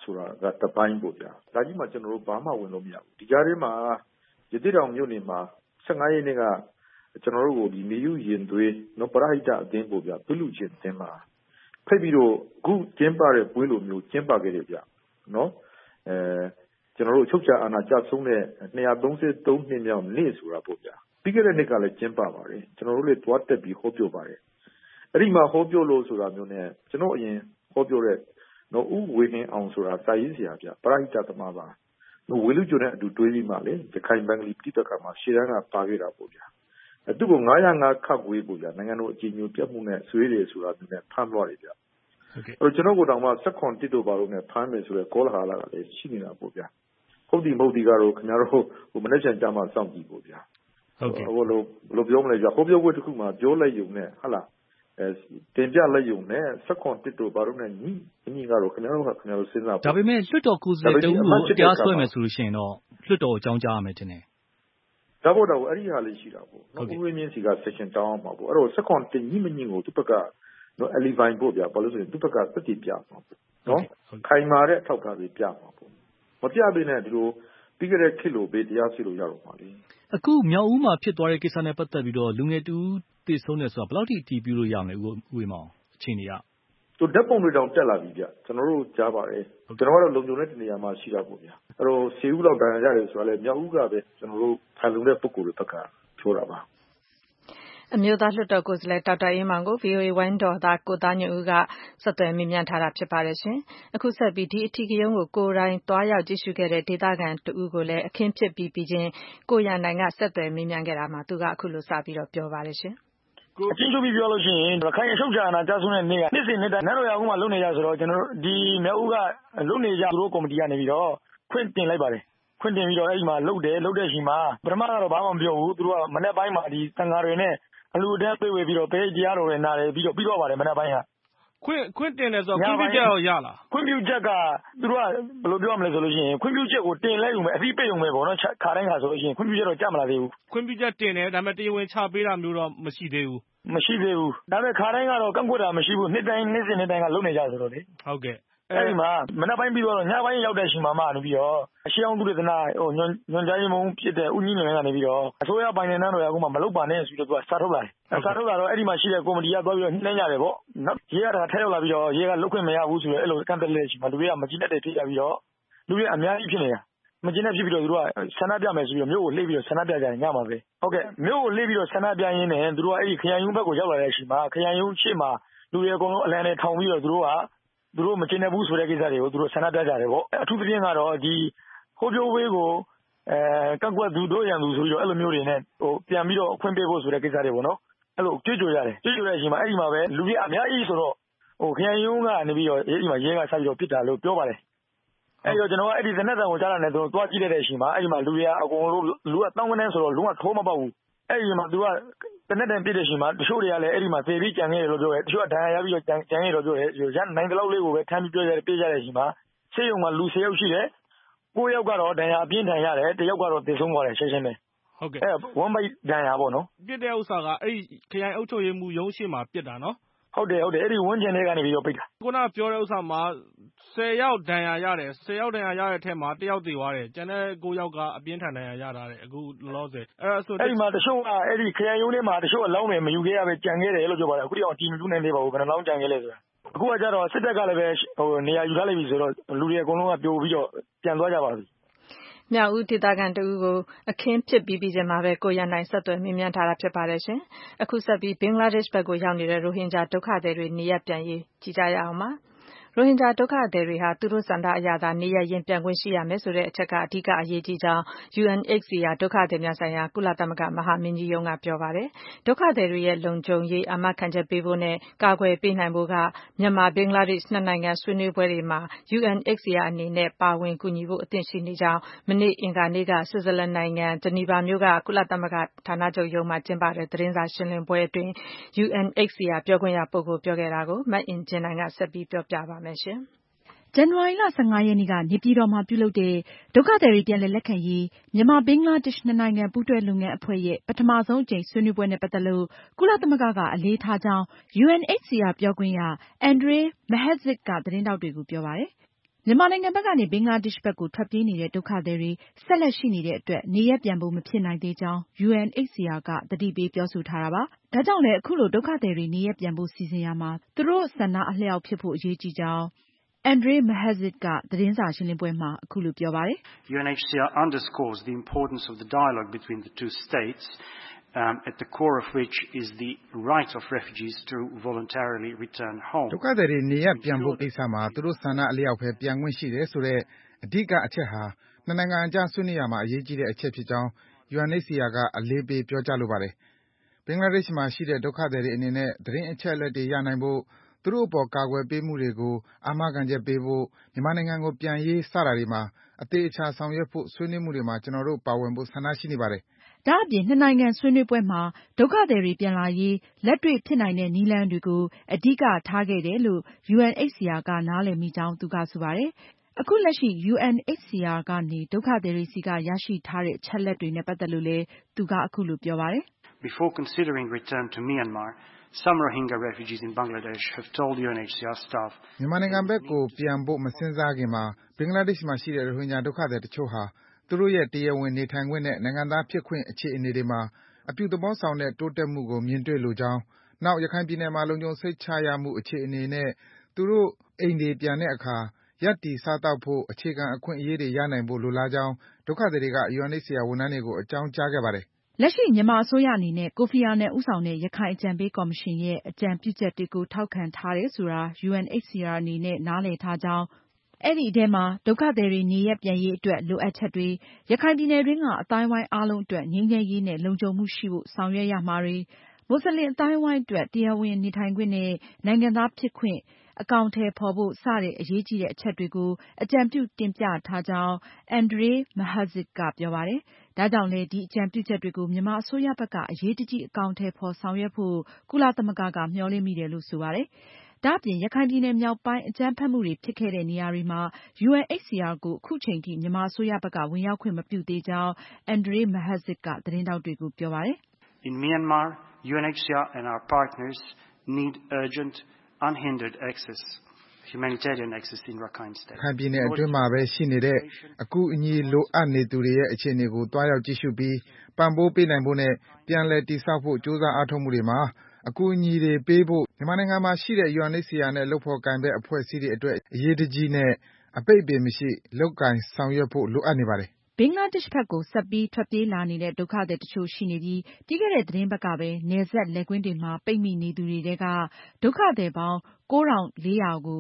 D: ဆိုတာကတပိုင်းပေါ့ဗျာဒါကြီးမှကျွန်တော်တို့ဘာမှဝင်လို့မရဘူးဒီကြားထဲမှာရသေးတောင်မြို့နယ်မှာ15ရက်နေ့ကကျွန်တော်တို့ကိုဒီနေယူရင်သွေးနော်ပရိဟိတအသင်းပေါ့ဗျာပြုလုပ်ခြင်းတင်မှာဖိတ်ပြီးတော့အခုကျင်းပတဲ့ပွဲလိုမျိုးကျင်းပခဲ့တယ်ဗျနော်ကျွန်တော်တို့ချုပ်ချအာဏာကျဆုံးတဲ့233နှစ်မြောက်နေ့ဆိုတာပေါ့ဗျာပြီးခဲ့တဲ့နှစ်ကလည်းကျင်းပပါတယ်ကျွန်တော်တို့လည်းတွားတက်ပြီးဟောပြောပါတယ်အဲ့ဒီမှာဟောပြောလို့ဆိုတာမျိုးနဲ့ကျွန်တော်အရင်ဟောပြောတဲ့နော်ဦးဝေဟင်အောင်ဆိုတာစာရေးဆရာဗျပရိဟိတသမားပါဝေလူကျွန်းနဲ့အတူတွေးပြီးမှလေရခိုင်ဘင်္ဂလီပြည်တက္ကမှာရှေ့တန်းကပါခဲ့တာပေါ့ဗျာသူ့ကို905ခတ်ဝေးပေါ့ဗျာနိုင်ငံတော်အကြီးအကျယ်ပြတ်မှုနဲ့ဆွေးတယ်ဆိုတာမျိုးနဲ့ဖမ်းသွားတယ်ဗျအဲ့တော့ကျွန်တော်ကိုတောင်မှ16တစ်တို့ပါလို့နဲ့ဖမ်းမယ်ဆိုတဲ့ကောလဟာလကလည်းရှိနေတာပေါ့ဗျာဟုတ်ဒီမဟုတ်ဒီကတော့ခင်ဗျားတို့ဟိုမနေ့ကကြာမှစောင့်ကြည့်ပေါ့ဗျာဟုတ်ကဲ့ဟိုလိုပြောမလဲဗျာဟိုပြောဝတ်တစ်ခုမှပြောလိုက်ရုံနဲ့ဟုတ်လားတင်ပြလိုက်ရုံနဲ့16တစ်တို့ပါလို့နဲ့ညီကတော့ခင်ဗျားတို့စဉ်းစား
G: ဒါပေမဲ့လွှတ်တော်ကိုယ်စားလှယ်တဦးကိုတရားစွဲမယ်ဆိုလို့ရှိရင်တော့လွှတ်တော်အကြောင်းကြားရမယ်ထင်တယ်
D: ဒါပေါ့တော့အဲ့ဒီဟာလေးရှိတာပေါ့နော်ဦးဝင်းမြင့်စီက section တောင်းအောင်ပါပေါ့အဲ့တော့16တင်ညီမညီကိုသူ့ဘက်ကနော် elevate ပေါ့ဗျာဘာလို့ဆိုရင်သူ့ဘက်ကသက်တည်ပြမှာပေါ့နော်ခိုင်မာတဲ့အထောက်အထားတွေပြမှာပေါ့မပြပေးနဲ့ဒီလိုပြီးကြတဲ့ခေတ်လိုပဲတရားစီလို့ရတော့မှာလေ
G: အခုမြောက်ဦးမှာဖြစ်သွားတဲ့ကိစ္စနဲ့ပတ်သက်ပြီးတော့လူငယ်တူသိဆုံးတယ်ဆိုတာဘယ်လောက်ထိအတည်ပြုလို့ရမလဲဦးဝေမောင်အခြေအနေက
D: သူဓာတ်ပုံတွေတောင်တက်လာပြီဗျကျွန်တော်တို့ကြားပါတယ်ကျွန်တော်ကတော့လုံခြုံတဲ့နေရာမှာရှိတာပေါ့ဗျာအဲ့တော့10ဦးလောက်တန်ရတယ်ဆိုတာလေမြောက်ဦးကပဲကျွန်တော်တို့ခံလုံတဲ့ပုံကိုယ်တွေဘက်ကပြောတာပါ
B: အမျိုးသားလွှတ်တော်ကိုယ်စားလှယ်ဒေါက်တာအေးမောင်ကို VOA ဝိုင်းတော်သားကိုသားညွန့်ဦးကဆက်သွယ်မေးမြန်းထားတာဖြစ်ပါတယ်ရှင်အခုဆက်ပြီးဒီအထီးကရုံးကိုကိုယ်တိုင်သွားရောက်ကြည့်ရှုခဲ့တဲ့ဒေသခံတဦးကိုလည်းအခင်းဖြစ်ပြီးချင်းကိုရန်နိုင်ကဆက်သွယ်မေးမြန်းခဲ့တာမှာသူကအခုလိုစပြီးတော့ပြောပါတယ်ရှင်
H: အချင်းချုပ်ပြီးပြောလို့ရှိရင်ရခိုင်အချုပ်ချာနာကြားဆုံးတဲ့နေ့ကနေ့စဉ်နေ့တိုင်းနန်းတော်ရအခုမှလုပ်နေကြဆိုတော့ကျွန်တော်တို့ဒီမြောက်ဦးကလုပ်နေကြသူတို့ကော်မတီကနေပြီးတော့ခွင့်တင်လိုက်ပါတယ်ခွင့်တင်ပြီးတော့အဲ့ဒီမှာလုပ်တဲ့ရှိမှာပထမကတော့ဘာမှမပြောဘူးသူတို့ကမနေ့ပိုင်းမှာဒီတန်ဃာတွေနဲ့အလူတန်းပြေးဝေပြီးတော့ပေးတရားတော်တွေနားတယ်ပြီးတော့ပါတယ်မနေ့ပိုင်းက
G: ခွင့်တင်တယ်ဆိုတော့ခွင့်ပြုချက်ရောရလား
H: ခွင့်ပြုချက်ကသူတို့ကဘယ်လိုပြောရမလဲဆိုလို့ရှိရင်ခွင့်ပြုချက်ကိုတင်လိုက်ုံပဲအပြီးပိတ်ုံပဲပေါ့နော်ခါတိုင်းခါဆိုလို့ရှိရင်ခွင့်ပြုချက်တော့ကြမလာသေးဘူး
G: ခွင့်ပြုချက်တင်တယ်ဒါပေမဲ့တရားဝင်ချပေးတာမျိုးတော့မရှိသေးဘူး
H: မရှိသေးဘူးဒါပေမဲ့ခါတိုင်းကတော့ကန့်ကွက်တာမရှိဘူးနေ့တိုင်းနေ့စဉ်နေ့တိုင်းကလုပ်နေကြဆိုတော့လေ
G: ဟုတ်ကဲ့
H: အဲ့ဒီမှာမနေ့ပိုင်းပြီးတော့ညပိုင်းရောက်တဲ့ချိန်မှာမှပြီးတော့အရှိအောင်သူတွေသနာဟိုညွန်ကြားရေးမှူးဖြစ်တဲ့ဦးကြီးမြင့်ကနေပြီးတော့အစိုးရပိုင်နေတဲ့တော်ရအခုမှမလုပ်ပါနဲ့ဆိုပြီးတော့သူကစာထုတ်လာတယ်စာထုတ်လာတော့အဲ့ဒီမှာရှိတဲ့ကော်မတီကသွားပြီးတော့နှိမ့်ကြတယ်ပေါ့နော်ရေးရတာထက်ရောက်လာပြီးတော့ရေးကလုတ်ခွင့်မရဘူးဆိုတော့အဲ့လိုကန့်တက်လက်ရှိမှာလူတွေကမကြည့်တတ်တဲ့ထိရပြီးတော့လူတွေအများကြီးဖြစ်နေတာမကျင်းတဲ့ဖြစ်ပြီးတော့သူတို့ကဆန္ဒပြမယ်ဆိုပြီးတော့မြို့ကိုလှည့်ပြီးတော့ဆန္ဒပြကြရင်ညမှာပဲဟုတ်ကဲ့မြို့ကိုလှည့်ပြီးတော့ဆန္ဒပြရင်းနဲ့သူတို့ကအဲ့ဒီခရိုင်ရုံးဘက်ကိုရောက်လာတဲ့အချိန်မှာခရိုင်ရုံးရှေ့မှာလူတွေအကုန်လုံးအလံနဲ့ထောင်ပြီးတော့သူတို့မကျင်းတဲ့ဘူးဆိုတဲ့ကိစ္စတွေကိုသူတို့ဆန္ဒပြကြတယ်ပေါ့အထူးသဖြင့်ကတော့ဒီဟိုးပြိုးဝေးကိုကန့်ကွက်သူတို့ရန်သူဆိုပြီးတော့အဲ့လိုမျိုးတွေနဲ့ဟိုပြန်ပြီးတော့အခွင့်ပေးဖို့ဆိုတဲ့ကိစ္စတွေပေါ့နော်အဲ့လိုကြွေးကြော်ရတယ်ကြွေးကြော်တဲ့အချိန်မှာအဲ့ဒီမှာပဲလူကြီးအများကြီးဆိုတော့ဟိုခရိုင်ရုံးကနေပြီးတော့အဲ့ဒီမှာရဲကဆက်ပြီးတော့ပြစ်တာလို့ပြောပါတယ်အဲ့တော့ကျွန်တော်ကအဲ့ဒီဇနက်တန်ကိုကြားလာနေတော့သွားကြည့်တဲ့အချိန်မှာအဲ့ဒီမှာလူတွေကအကုန်လုံးလူကတောင်းကနေဆိုတော့လူကထိုးမပေါက်ဘူးအဲ့ဒီမှာသူကတနက်တန်ပြစ်တဲ့အချိန်မှာတချို့တွေကလည်းအဲ့ဒီမှာသေပြီးကြံခဲ့တယ်လို့ပြောတယ်တချို့ကဒဏ်ရာရပြီးတော့ကြံခဲ့တယ်လို့ပြောတယ်ရနိုင်တဲ့လောက်လေးကိုပဲထမ်းပြီးပြေးကြတဲ့အချိန်မှာဆေးရုံမှာလူ10ယောက်ရှိတယ်9ယောက်ကတော့ဒဏ်ရာအပြင်းထန်ရတယ်တယောက်ကတော့သေဆုံးသွားတယ်ရှင်းရှင်းပဲ
G: ဟုတ်ကဲ့
H: အဲ့ဝမ်းပိုက်ဒဏ်ရာပေါ့နော်
G: ပြစ်တဲ့ဥစ္စာကအဲ့ဒီခရိုင်အုပ်ချုပ်ရေးမှူးရုံးရှိမှာပြစ်တာနော်
H: ဟုတ်တယ်အဲ့ဒီဝန်းကျင်လေးကနေပြီးတော့ပိတ်တာ
G: ခုနပြောတဲ့ဥစ္စာမှာ10ယောက်ဒဏ်ရာရတယ်10ယောက်ဒဏ်ရာရတဲ့အထက်မှာ1ယောက်သေသွားတယ်ကျန်တဲ့9ယောက်ကအပြင်းထန်ဒဏ်ရာရတာတယ်အခုလောလောဆယ်
H: အဲ့ဒါဆိုအဲ့ဒီမှာတချို့ကအဲ့ဒီခရိုင်ရုံးထဲမှာတချို့အလောင်းတွေမယူခဲ့ရပဲကြံခဲ့တယ်လို့ပြောပါတယ်အခုတောင်တီမတူးနိုင်သေးပါဘူးဘယ်နှလောင်းကြံခဲ့လဲဆိုတာအခုကကြတော့စစ်တပ်ကလည်းပဲဟိုနေရာယူထားလိုက်ပြီဆိုတော့လူတွေအကုန်လုံးကပြိုပြီးတော့ပြန်သွားကြပါပြီ
B: မြောက်ဦးဒေသခံတဦးကိုအခင်းဖြစ်ပြီးချင်းမှာပဲကိုရန်နိုင်ဆက်သွယ်မေးမြန်းထားတာဖြစ်ပါတယ်ရှင်အခုဆက်ပြီးဘင်္ဂလားဒေ့ရှ်ဘက်ကိုရောက်နေတဲ့ရိုဟင်ဂျာဒုက္ခသည်တွေနေရပ်ပြန်ရေးကြည့်ကြရအောင်ပါရိုဟင်ဂျာဒုက္ခသည်တွေဟာသူတို့ဆန္ဒအရသာနေရပ်ရင်းပြန်ခွင့်ရှိရမယ်ဆိုတဲ့အချက်ကအဓိကအရေးကြီးကြောင်း UNHCR ဒုက္ခသည်များဆိုင်ရာကုလသမဂ္ဂမဟာမင်းကြီးရုံးကပြောပါတယ်ဒုက္ခသည်တွေရဲ့လုံခြုံရေးအာမခံချက်ပေးဖို့နဲ့ကာကွယ်ပေးနိုင်ဖို့ကမြန်မာဘင်္ဂလားဒေ့ရှ်နှစ်နိုင်ငံဆွေးနွေးပွဲတွေမှာ UNHCR အနေနဲ့ပါဝင်ကူညီဖို့အသင့်ရှိနေကြောင်းမနေ့အင်္ဂါနေ့ကဆွစ်ဇာလန်နိုင်ငံဂျနီဗာမြို့ကကုလသမဂ္ဂဌာနချုပ်ရုံးမှာကျင်းပတဲ့သတင်းစာရှင်းလင်းပွဲအတွင်း UNHCR ပြောခွင့်ရပုဂ္ဂိုလ်ပြောခဲ့တာကိုမအင်ကြင်းနိုင်ကဆက်ပြီးပြောပြပါမယ်ရှင်
F: ဇန်နဝါရီလ15ရက်နေ့ကနေပြည်တော်မှာပြုလုပ်တဲ့ဒုက္ခသည်တွေပြန်လည်လက်ခံရေးမြန်မာဘင်္ဂလားဒေ့ရှ်နှစ်နိုင်ငံပူးတွဲလုပ်ငန်းအဖွဲ့ရဲ့ပထမဆုံးအကြိမ်ဆွေးနွေးပွဲနဲ့ပတ်သက်လို့ကုလသမဂ္ဂကအလေးထားကြောင်း UNHCR ပြောခွင့်ရ Andrej Mahecic ကသတင်းထောက်တွေကိုပြောပါတယ်။မြန်မာနိုင်ငံဘက်ကနေဘင်္ဂလားဒေ့ရှ်ဘက်ကိုထွက်ပြေးနေတဲ့ဒုက္ခသည်တွေဆက်လက်ရှိနေတဲ့အတွက်နေရပ်ပြန်ဖို့မဖြစ်နိုင်သေးကြောင်း UNHCR ကသတိပေးပြောဆိုထားတာပါ။ဒါကြောင့်လည်းအခုလိုဒုက္ခသည်တွေနေရပ်ပြန်ဖို့စီစဉ်ရမှာသူတို့ဆန္ဒအလျောက်ဖြစ်ဖို့အရေးကြီးကြောင်း Andrej Mahecic ကသတင်းစာရှင်းလင်းပွဲမှာအခုလိုပြောပါတယ်။
I: UNHCR underscores the importance of the dialogue between the two states, at the core of which is the right of refugees to voluntarily return home.
J: ဒုက္ခသည်တွေနေရပ်ပြန်ဖို့ကိစ္စမှာသူတို့ဆန္ဒအလျောက်ပဲပြန်ခွင့်ရှိတယ်ဆိုတဲ့အဓိကအချက်ဟာနှစ်နိုင်ငံအကြားဆွေးနွေးရမှာအရေးကြီးတဲ့အချက်ဖြစ်ကြောင်း UNHCR ကအလေးပေးပြောကြားလိုပါတယ်။ဘင်္ဂလားဒေ့ရှ်မှာရှိတဲ့ဒုက္ခသည်တွေအနေနဲ့သတင်းအချက်အလက်တွေရနိုင်ဖို့သူတို့အပေါ်ကာကွယ်ပေးမှုတွေကိုအာမခံချက်ပေးဖို့မြန်မာနိုင်ငံကိုပြန်ရေးစတာတွေမှာအသေးအချာဆောင်ရွက်ဖို့ဆွေးနွေးမှုတွေမှာကျွန်တော်တို့ပါဝင်ဖို့ဆန္ဒရှိနေပါတယ်
F: ။ဒါအပြင်နှစ်နိုင်ငံဆွေးနွေးပွဲမှာဒုက္ခသည်တွေပြန်လာရေးလက်တွေ့ဖြစ်နိုင်တဲ့နည်းလမ်းတွေကိုအဓိကထားခဲ့တယ်လို့ UNHCR ကနားလည်မိကြောင်းသူကဆိုပါတယ်။အခုလက်ရှိ UNHCR ကနေဒုက္ခသည်တွေဆီကရရှိထားတဲ့အချက်အလက်တွေနဲ့ပတ်သက်လို့လည်းသူကအခုလိုပြောပါတယ်။
I: Before considering return to Myanmar, some Rohingya refugees in Bangladesh have told UNHCR staff
J: မြန်မာနိုင်ငံဘက်ကိုပြန်ဖို့မစဉ်းစားခင်မှာဘင်္ဂလားဒေ့ရှ်မှာရှိတဲ့ရိုဟင်ဂျာဒုက္ခသည်တချို့ဟာသူတို့ရဲ့တရားဝင်နေထိုင်ခွင့်နဲ့နိုင်ငံသားဖြစ်ခွင့်အခြေအနေတွေမှာအပြုသဘောဆောင်တဲ့တိုးတက်မှုကိုမြင်တွေ့လိုကြောင်းနောက်ရခိုင်ပြည်နယ်မှာလုံခြုံစိတ်ချရမှုအခြေအနေနဲ့သူတို့အိမ်တွေပြန်တဲ့အခါရပ်တည်စားသောက်ဖို့အခြေခံအခွင့်အရေးတွေရနိုင်ဖို့လိုလားကြောင်းဒုက္ခသည်တွေက UNHCR ဝန်ထမ်းတွေကိုအကြောင်းကြားခဲ့ပါတယ်
F: ။လက်ရှိမြန်မာအစိုးရအနေနဲ့ကိုဖီအာနန်ဦးဆောင်တဲ့ရခိုင်အကြံပေးကော်မရှင်ရဲ့အကြံပြုချက်တွေကိုထောက်ခံထားတယ်ဆိုတာ UNHCR အနေနဲ့နားလည်ထားကြောင်းအဲဒီအထဲမှာဒုက္ခသည်တွေနေရပ်ပြန်ရေးအတွက်လိုအပ်ချက်တွေရခိုင်ပြည်နယ်တွင်းကအသိုင်းအဝိုင်းအားလုံးအတွက်ငြိမ်းချမ်းရေးနဲ့လုံခြုံမှုရှိဖို့ဆောင်ရွက်ရမှာတွေမွတ်စလင်အသိုင်းအဝိုင်းအတွက်တရားဝင်နေထိုင်ခွင့်နဲ့နိုင်ငံသားဖြစ်ခွင့်အကောင်အထည်ဖော်ဖို့စတဲ့အရေးကြီးတဲ့အချက်တွေကိုအကြံပြုတင်ပြထားကြောင်း Andrej Mahecic ကပြောပါတယ်။ဒါကြောင့်လည်းဒီအကြံပြုချက်တွေကိုမြန်မာအစိုးရဘက်ကအရေးတကြီးအကောင်အထည်ဖော်ဆောင်ရွက်ဖို့ကုလသမဂ္ဂကမျှော်လင့်မိတယ်လို့ဆိုပါတယ်။ဒါ့အပြင်ရခိုင်ပြည်နယ်မြောက်ပိုင်းအကြမ်းဖက်မှုတွေဖြစ်ခဲ့တဲ့နေရာတွေမှာ UNHCR ကိုအခုချိန်ထိမြန်မာအစိုးရဘက်ကဝင်ရောက်ခွင့်မပြုသေးကြောင်း Andrej Mahecic ကသတင်းထောက်တွေကိုပြောပါတယ်
I: ။ In Myanmar, UNHCR and our partners need urgent, unhindered access, humanitarian access in Rakhine State.
J: ရခိုင်ပြည်နယ်အတွင်းမှာပဲရှိနေတဲ့အကူအညီလိုအပ်နေသူတွေရဲ့အခြေအနေကိုတွားရောက်ကြည့်ရှုပြီးပံ့ပိုးပေးနိုင်ဖို့နဲ့ပြန်လည်တည်ဆောက်ဖို့ကြိုးစားအားထုတ်မှုတွေမှာအကူအညီတွေပေးဖို့မြန်မာနိုင်ငံမှာရှိတဲ့ UNHCR နဲ့လုပ်ဖော်ကိုင်ဘက်အဖွဲ့အစည်းတွေအတွက်အရေးတကြီးနဲ့အပိတ်ပင်မရှိလုပ်ကိုင်ဆောင်ရွက်ဖို့လိုအပ်နေပါတယ်
F: ။ဘင်္ဂလားဒေ့ရှ်ဘက်ကိုဆက်ပြီးထွက်ပြေးလာနေတဲ့ဒုက္ခသည်တချို့ရှိနေပြီးပြီးခဲ့တဲ့သတင်းပတ်ကပဲနယ်စပ်လယ်ကွင်းတွေမှာပိတ်မိနေသူတွေထဲကဒုက္ခသည်ပေါင်း 9,400 ကို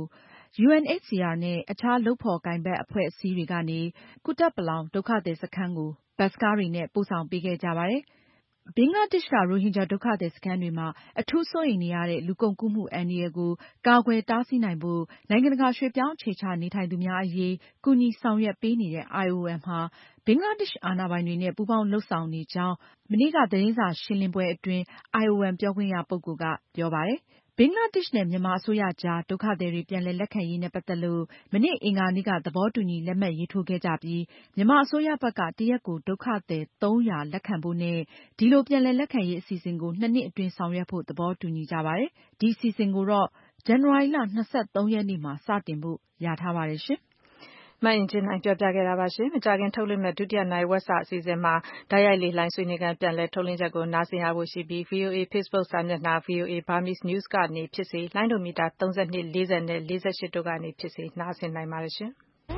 F: UNHCR နဲ့အခြားလုပ်ဖော်ကိုင်ဘက်အဖွဲ့အစည်းတွေကနေ ကူတပ်ပလောင်ဒုက္ခသည်စခန်းကိုဘတ်စ်ကားတွေနဲ့ပို့ဆောင်ပေးခဲ့ကြပါတယ်။ဘင်္ဂလားဒေ့ရှ်ကရိုဟင်ဂျာဒုက္ခသည်စခန်းတွေမှာအထူးစိုးရိမ်နေရတဲ့လူကုန်ကူးမှုအန္တရာယ်ကိုကာကွယ်တားဆီးနိုင်ဖို့နိုင်ငံတကာရွှေ့ပြောင်းအခြေချနေထိုင်သူများအရေးကူညီဆောင်ရွက်ပေးနေတဲ့ IOM ဟာဘင်္ဂလားဒေ့ရှ်အာဏာပိုင်တွေနဲ့ပူးပေါင်းလုပ်ဆောင်နေကြောင်းမနေ့ကသတင်းစာရှင်းလင်းပွဲအတွင်း IOM ပြောခွင့်ရပုဂ္ဂိုလ်ကပြောပါတယ်။ဘင်္ဂလားဒေ့ရှ်နဲ့မြန်မာအစိုးရကြားဒုက္ခသည်တွေပြန်လည်လက်ခံရေးနဲ့ပတ်သက်လို့မနေ့အင်္ဂါနေ့ကသဘောတူညီလက်မှတ်ရေးထိုးခဲ့ကြပြီးမြန်မာအစိုးရဘက်ကတရက်ကိုဒုက္ခသည် 300 လက်ခံဖို့နဲ့ဒီလိုပြန်လည်လက်ခံရေးအစီအစဉ်ကို 2 နှစ်အတွင်းဆောင်ရွက်ဖို့သဘောတူညီကြပါတယ်။ဒီအစီအစဉ်ကိုတော့ဇန်နဝါရီလ 23 ရက်နေ့မှာစတင်ဖို့လျာထားပါတယ်ရှင်။
B: မအင်ကြင်းနိုင်ပြောပြခဲ့တာပါရှင်။မကြာခင်ထုတ်လွှင့်မယ့်ဒုတိယနာရီဝက်စာအစီအစဉ်မှာတိုက်ရိုက်လေလှိုင်းဆွေးနွေးခန်းပြန်လည်ထုတ်လွှင့်ချက်ကိုနားဆင်ရဖို့ရှိပြီး VOA Facebook စာမျက်နှာ VOA Burmese News ကနေဖြစ်စေလိုင်းဒိုမီတာ 32, 40 နဲ့ 48 တို့ကနေဖြစ်စေနားဆင်နိုင်ပါတယ်ရှင်။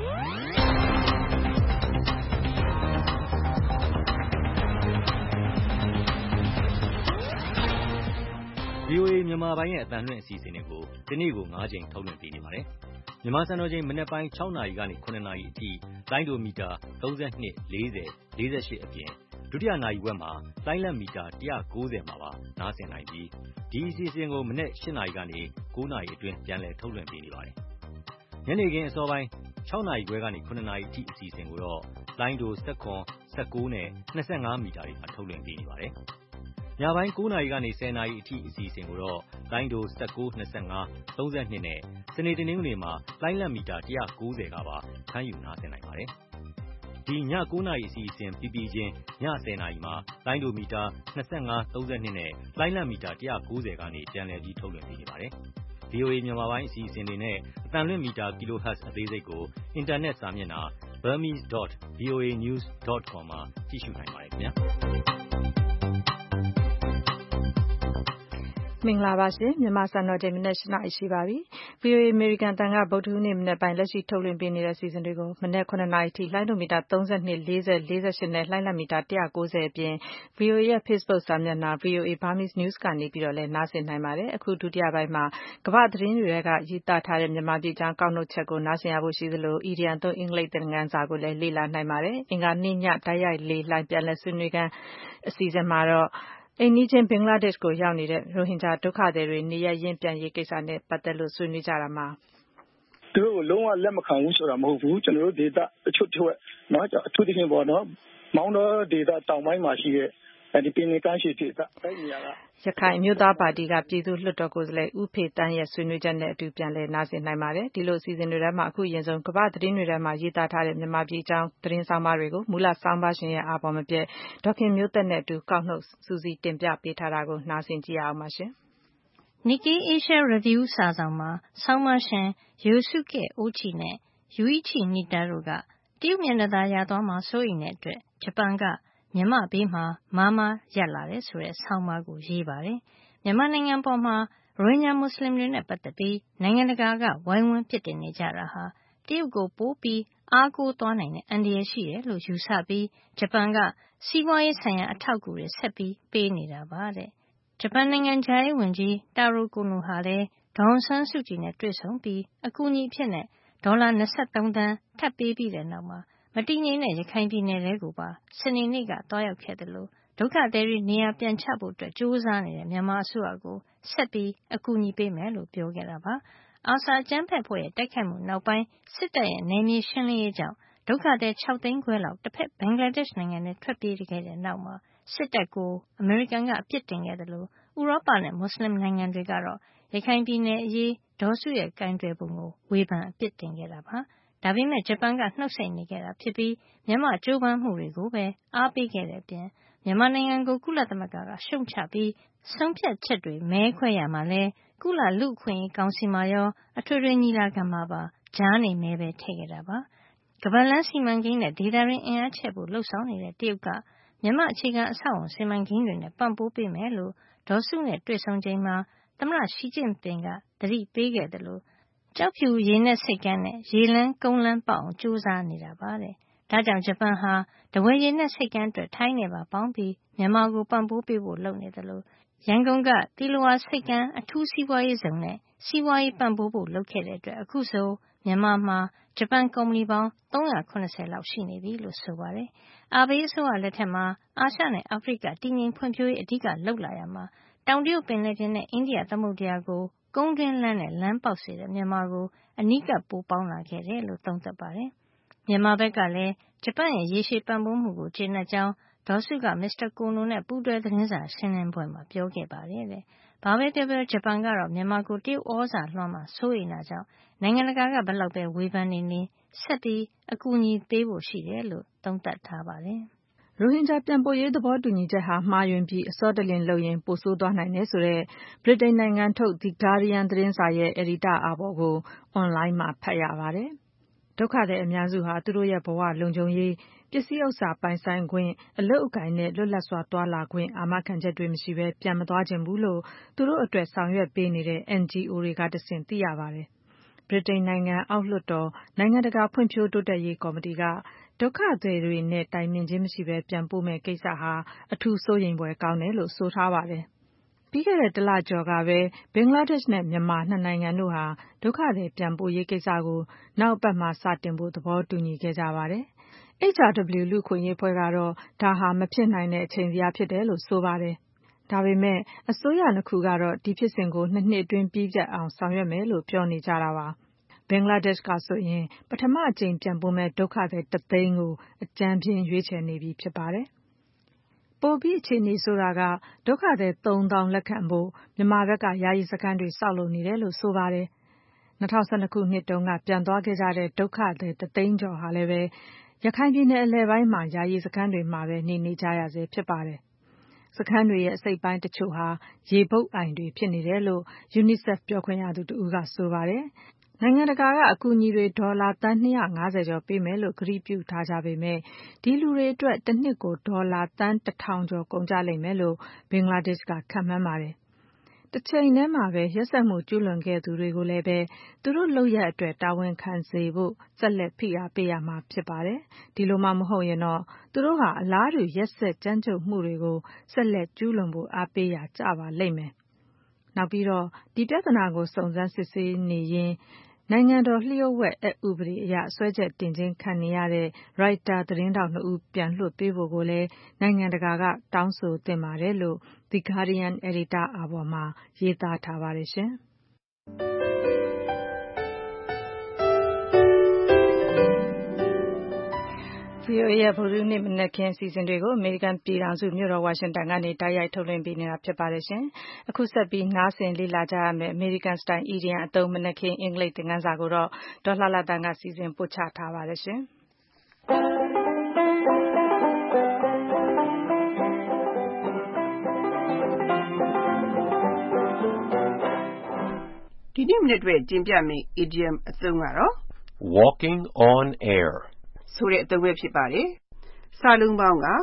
K: VOA မြန်မာပိုင်းရဲ့အသံလွှင့်အစီအစဉ်တွေကိုဒီနေ့ကို9ချိန်ထုတ်လွှင့်ပေးနေပါတယ်။မြန်မာစံတော်ချိန်မနက်ပိုင်း6နာရီကနေ9နာရီအထိလိုင်းဒိုမီတာ32, 40, 48အပြင်ဒုတိယနာရီဝက်မှာလိုင်းလက်မီတာ190မှာပါနားဆင်နိုင်ပြီးဒီအစီအစဉ်ကိုမနက်8နာရီကနေ9နာရီအတွင်းပြန်လည်ထုတ်လွှင့်ပေးနေပါတယ်။ညနေခင်းအစောပိုင်း6နာရီခွဲကနေ9နာရီအထိအစီအစဉ်ကိုတော့လိုင်းဒို19, 19နဲ့25မီတာတွေမှာထုတ်လွှင့်ပေးနေပါတယ်။ညပိုင်း9နာရီကနေ10နာရီအထိအစီအစဉ်ကိုတော့လိုင်းဒို19, 25, 32နဲ့စနေတနင်္ဂနွေမှာလိုင်းလက်မီတာ190ကပါဖမ်းယူနားဆင်နိုင်ပါတယ်။ဒီည9နာရီအစီအစဉ်ပြီးပြီးချင်းည10နာရီမှာလိုင်းဒိုမီတာ25, 32နဲ့လိုင်းလက်မီတာ190ကနေပြန်လည်ပြီးထုတ်လွှင့်ပေးနေပါတယ်။ ဒီ VOA မြန်မာပိုင်းအစီအစဉ်တွေနဲ့အသံလွှင့်မီတာ kilohertz အသေးစိတ်ကိုအင်တာနက်စာမျက်နှာ burmese.voanews.com မှာကြည့်ရှုနိုင်ပါတယ်ခင်ဗျာ
B: မင်္ဂလာပါရှင်မြန်မာစံတော်ချိန်မနက် 8 နာရီရှိပါပြီ VOA American တန်ကဗုဒ္ဓဟူးနေ့မနက်ပိုင်းလက်ရှိထုတ်လွှင့်ပေးနေတဲ့စီစဉ်တွေကိုမနက် 9 နာရီထိလိုင်းဒိုမီတာ 32 40 48နဲ့လိုင်းလံမီတာ 190အပြင် VOA ရဲ့ Facebook စာမျက်နှာ VOA Burmese News ကနေပြီးတော့လည်းနားဆင်နိုင်ပါတယ်အခုဒုတိယပိုင်းမှာကမ္ဘာသတင်းတွေကရေးသားထားတဲ့မြန်မာပြည်ကြောင်းကောက်နှုတ်ချက်ကိုနားဆင်ရဖို့ရှိသလို EDN သုံးအင်္ဂလိပ်သင်ခန်းစာကိုလည်းလေ့လာနိုင်ပါတယ်အင်္ဂါနေ့ညတိုက်ရိုက်လေလှိုင်းပြန်လည်ဆွေးနွေးခန်းအစီအစဉ်မှာတော့အိမ်နီးချင်းဘင်္ဂလားဒေ့ရှ်ကိုရောက်နေတဲ့ရိုဟင်ဂျာဒုက္ခသည်တွေနေရပ်ရင်းပြန်ရေးကိစ္စနဲ့ပတ်သက်လို့ဆွေးနွေးကြတာမှာ
H: သူတို့လုံးဝလက်မခံဘူးဆိုတာမဟုတ်ဘူးကျွန်တော်တို့ဒေသအချို့တစ်ဝက်เนาะအထူးသဖြင့်ပေါ့နော်မောင်းတော်ဒေသတောင်ပိုင်းမှာရှိတဲ့ဒီပင်လယ်ကမ်းခြေဒေသအဲ့ဒီနေရာက
B: ရခိုင်မျိုးသားပါတီကပြည်သူ့လွှတ်တော်ကိုယ်စားလှယ်ဦးဖေတန်းရဲ့ဆွေးနွေးချက်နဲ့အတူပြန်လည်နားဆင်နိုင်ပါတယ်ဒီလိုအစီအစဉ်တွေထဲမှာအခုရင်ဆုံးကမ္ဘာသတင်းတွေထဲမှာရေးသားထားတဲ့မြန်မာပြည်အကြောင်းသတင်းဆောင်မတွေကိုမူလဆောင်းပါရှင်ရဲ့အာပေါ်မပြတ်ဒေါခင်မျိုးသက်နဲ့အတူကောက်နှုတ်စူးစီးတင်ပြပေးထားတာကိုနားဆင်ကြည့်အောင်ပါရှင်
C: Nikkei Asia Review စာစောင်မှာဆောင်းပါရှင် Yosuke Ochi နဲ့ Yuichi Nita တို့ကတရုတ်မျက်နှာသာရသွားမှာစိုးရိမ်တဲ့အတွက်ဂျပန်ကမြန်မာဘေးမှာမာမာရပ်လာတယ်ဆိုတဲ့ဆောင်းပါးကိုရေးပါတယ်။မြန်မာနိုင်ငံပေါ်မှာရိုဟင်ဂျာမွတ်စလင်တွေနဲ့ပတ်သက်ပြီးနိုင်ငံတကာကဝိုင်းဝန်းပြစ်တင်နေကြတာဟာတရုတ်ကိုပိုပြီးအားကိုးသွားနိုင်တဲ့အန္တရာယ်ရှိတယ်လို့ယူဆပြီးဂျပန်ကစီးပွားရေးဆိုင်ရာအထောက်အကူတွေဆက်ပြီးပေးနေတာပါတဲ့။ဂျပန်နိုင်ငံခြားရေးဝန်ကြီးတာရိုကိုနိုဟာလည်းဒေါ်အောင်ဆန်းစုကြည်နဲ့တွေ့ဆုံပြီးအကူအညီအဖြစ်နဲ့ဒေါ်လာ23သန်းထပ်ပေးပြီးတဲ့နောက်မှာမတည်ငြိမ်တဲ့ရခိုင်ပြည်နယ်ထဲကိုပါစနေနေ့ကတွားရောက်ခဲ့တယ်လို့ဒုက္ခသည်တွေနေရာပြန်ချဖို့အတွက်ကြိုးစားနေတဲ့မြန်မာအစိုးရကိုဆက်ပြီးအကူအညီပေးမယ်လို့ပြောခဲ့တာပါ။အာဆာအကြမ်းဖက်ဖွဲ့ရဲ့တိုက်ခိုက်မှုနောက်ပိုင်းစစ်တပ်ရဲ့နယ်မြေရှင်းလင်းရေးကြောင့်ဒုက္ခသည်6သိန်းခွဲလောက်တစ်ဖက်ဘင်္ဂလားဒေ့ရှ်နိုင်ငံနဲ့ထွက်ပြေးခဲ့တဲ့နောက်မှာစစ်တပ်ကိုအမေရိကန်ကအပြစ်တင်ခဲ့တယ်လို့ဥရောပနဲ့မွတ်စလင်နိုင်ငံတွေကတော့ရခိုင်ပြည်နယ်အရေးဒေါ်စုရဲ့ကိုင်တွယ်ပုံကိုဝေဖန်အပြစ်တင်ခဲ့တာပါ။ဒါပေမဲ့ဂျပန်ကနှုတ်ဆက်နေခဲ့တာဖြစ်ပြီးမြန်မာကြိုးပမ်းမှုတွေကိုပဲအားပေးခဲ့တဲ့အပြင်မြန်မာနိုင်ငံကိုကုလသမဂ္ဂကရှုံ့ချပြီးဆုံးဖြတ်ချက်တွေမဲခွဲရမှာလဲကုလလူ့အခွင့်အရေးကောင်စီမှာရောအထွေထွေညီလာခံမှာပါကြားနေမဲပဲထည့်ခဲ့တာပါ။ကမ္ဘာလမ်းစီမံကိန်းနဲ့ဒေသတွင်းအင်အားချဲ့ဖို့လှုံ့ဆော်နေတဲ့တရုတ်ကမြန်မာအခြေခံအဆောက်အုံစီမံကိန်းတွေနဲ့ပံ့ပိုးပေးမယ်လို့ဒေါ်စုနဲ့တွေ့ဆုံချိန်မှာသမ္မတရှီကျင့်ပင်ကသတိပေးခဲ့တယ်လို့ကျောက်ဖြူရေနက်ဆိပ်ကမ်းနဲ့ရေလမ်းကုန်းလမ်းပေါက်အောင်ကြိုးစားနေတာပါတဲ့။ဒါကြောင့်ဂျပန်ဟာတဝယ်ရေနက်ဆိပ်ကမ်းအတွက်ထိုင်းနဲ့ပါပေါင်းပြီးမြန်မာကိုပံ့ပိုးပေးဖို့လုပ်နေတယ်လို့ရန်ကုန်ကသီလဝါဆိပ်ကမ်းအထူးစီးပွားရေးဇုံနဲ့စီးပွားရေးပံ့ပိုးဖို့လုပ်ခဲ့တဲ့အတွက်အခုဆိုမြန်မာမှာဂျပန်ကုမ္ပဏီပေါင်း380လောက်ရှိနေပြီလို့ဆိုပါတယ်။အာဘေးအစိုးရလက်ထက်မှာအာရှနဲ့အာဖရိကတည်ငြိမ်ဖွံ့ဖြိုးရေးအဓိကလုပ်လာရမှာတောင်တရုတ်ပင်လယ်ပြင်နဲ့အိန္ဒိယသမုဒ္ဒရာကိုကုန်းတွင်းလမ်းနဲ့လမ်းပေါက်စေတဲ့မြန်မာကိုအနီးကပ်ပိုပေါင်းလာခဲ့တယ်လို့သုံးသပ်ပါတယ်။မြန်မာဘက်ကလည်းဂျပန်ရဲ့ရေရှည်ပံ့ပိုးမှုကိုကျေနပ်ကြောင်းဒေါ်စုကမစ္စတာကိုနိုနဲ့ပူးတွဲသတင်းစာရှင်းလင်းပွဲမှာပြောခဲ့ပါတယ်တဲ့။ဘာပဲပြောပြောဂျပန်ကတော့မြန်မာကိုတရုတ်ဩဇာလွှမ်းမှာစိုးရိမ်တာကြောင့်နိုင်ငံတကာကဘယ်လောက်ပဲဝေဖန်နေဆက်ပြီးအကူအညီပေးဖို့ရှိတယ်လို့သုံးသပ်ထားပါတယ်။
B: ရိုဟင်ဂျာပြန်ပို့ရေးသဘောတူညီချက်ဟာမှားယွင်းပြီးအစောတလင်လုပ်ရင်ပိုဆိုးသွားနိုင်တယ်ဆိုတဲ့ဗြိတိန်နိုင်ငံထုတ် The Guardian သတင်းစာရဲ့အယ်ဒီတာအာဘော်ကိုအွန်လိုင်းမှာဖတ်ရပါတယ်။ဒုက္ခသည်အများစုဟာသူတို့ရဲ့ဘဝလုံခြုံရေးပစ္စည်းဥစ္စာပိုင်ဆိုင်ခွင့်အလုပ်အကိုင်နဲ့လွတ်လပ်စွာသွားလာခွင့်အာမခံချက်တွေမရှိဘဲပြန်မသွားခြင်းဘူးလို့သူတို့အတွက်ဆောင်ရွက်ပေးနေတဲ့ NGO တွေကတဆင့်သိရပါတယ်။ဗြိတိန်နိုင်ငံအောက်လွှတ်တော်နိုင်ငံတကာဖွံ့ဖြိုးတိုးတက်ရေးကော်မတီကဒုက္ခသည်တွေနဲ့တိုင်ပင်ခြင်းမရှိဘဲပြန်ပို့မဲ့ကိစ္စဟာအထူးစိုးရိမ်ဖွယ်ကောင်းတယ်လို့ဆိုထားပါတယ်။ပြီးခဲ့တဲ့တလကျော်ကပဲဘင်္ဂလားဒေ့ရှ်နဲ့မြန်မာနှစ်နိုင်ငံတို့ဟာဒုက္ခသည်ပြန်ပို့ရေးကိစ္စကိုနောက်ပတ်မှာစတင်ဖို့သဘောတူညီခဲ့ကြပါတယ်။ HRW လူ့အခွင့်အရေးအဖွဲ့ကတော့ဒါဟာမဖြစ်နိုင်တဲ့အချိန်ဇယားဖြစ်တယ်လို့ဆိုပါတယ်။ဒါပေမဲ့အစိုးရနှစ်ခုကတော့ဒီဖြစ်စဉ်ကို2နှစ်အတွင်းပြီးပြတ်အောင်ဆောင်ရွက်မယ်လို့ပြောနေကြတာပါ။ဘင်္ဂလားဒေ့ရှ်ကဆိုရင်ပထမအကြိမ်ပြန်ပို့မဲ့ဒုက္ခသည်1သိန်းကိုအကြမ်းဖျင်းရွေးချယ်နေပြီဖြစ်ပါတယ်။ပိုပြီးအခြေအနေဆိုတာကဒုက္ခသည်3000လက်ခံဖို့မြန်မာဘက်ကယာယီစခန်းတွေစောက်လုပ်နေတယ်လို့ဆိုပါတယ်။2012ခုနှစ်တုန်းကပြန်သွားခဲ့ကြတဲ့ဒုက္ခသည်1သိန်းကျော်ဟာလည်းပဲရခိုင်ပြည်နယ်အလယ်ပိုင်းမှာယာယီစခန်းတွေမှာပဲနေကြရဆဲဖြစ်ပါတယ်။စခန်းတွေရဲ့အစိတ်ပိုင်းတချို့ဟာရေပုတ်အိုင်တွေဖြစ်နေတယ်လို့ UNICEF ပြောခွင့်ရသူတဦးကဆိုပါတယ်။နိုင်ငံတကာကအကူအညီတွေဒေါ်လာသန်း250ကျော်ပေးမယ်လို့ကတိပြုထားကြပေမဲ့ဒီလူတွေအတွက်တစ်နှစ်ကိုဒေါ်လာသန်း1000ကျော်ကုန်ကျလိမ့်မယ်လို့ဘင်္ဂလားဒေ့ရှ်ကခန့်မှန်းပါတယ်။တစ်ချိန်တည်းမှာပဲရက်စက်မှုကျူးလွန်ခဲ့သူတွေကိုလည်းပဲသူတို့လုပ်ရက်အတွက်တာဝန်ခံစေဖို့ဆက်လက်ဖိအားပေးရမှာဖြစ်ပါတယ်။ဒီလိုမှမဟုတ်ရင်တော့သူတို့ဟာအလားတူရက်စက်ကြမ်းကြုတ်မှုတွေကိုဆက်လက်ကျူးလွန်ဖို့အားပေးရကြပါလိမ့်မယ်။နောက်ပြီးတော့ဒီပြဿနာကိုစုံစမ်းစစ်ဆေးနေရင်နိုင်ငံတော်လျှို့ဝှက်အက်ဥပဒေအရဆွဲချက်တင်ခြင်းခံနေရတဲ့ရိုက်တာသတင်းထောက်2ဦးပြန်လွှတ်ပေးဖို့ကိုလည်းနိုင်ငံတကာကတောင်းဆိုသင့်ပါတယ်လို့ The Guardian အယ်ဒီတာအာဘော်မှာရေးသားထားပါတယ်ရှင်။ VOA ရဲ့ဗုဒ္ဓဟူးနေ့မနက်ခင်းအစီအစဉ်တွေကိုအမေရိကန်ပြည်ထောင်စုမြို့တော်ဝါရှင်တန်ကနေတိုက်ရိုက်ထုတ်လွှင့်ပေးနေတာဖြစ်ပါတယ်ရှင်။အခုဆက်ပြီးနားဆင်လေ့လာကြရမယ့် American Style Idiom အသုံးမနက်ခင်းအင်္ဂလိပ်သင်ခန်းစာကိုတော့ဒေါ်လှလှတန်းကစီစဉ်ပို့ချထားပါတယ်ရှင်။
L: ဒီနေ့မနေ့အတွက်တင်ပြမယ့် idiom အသုံးကတော့
A: walking on air
L: ဆိုတဲ့အသုံးပဲဖြစ်ပါတယ်။စာလုံးပေါင်းက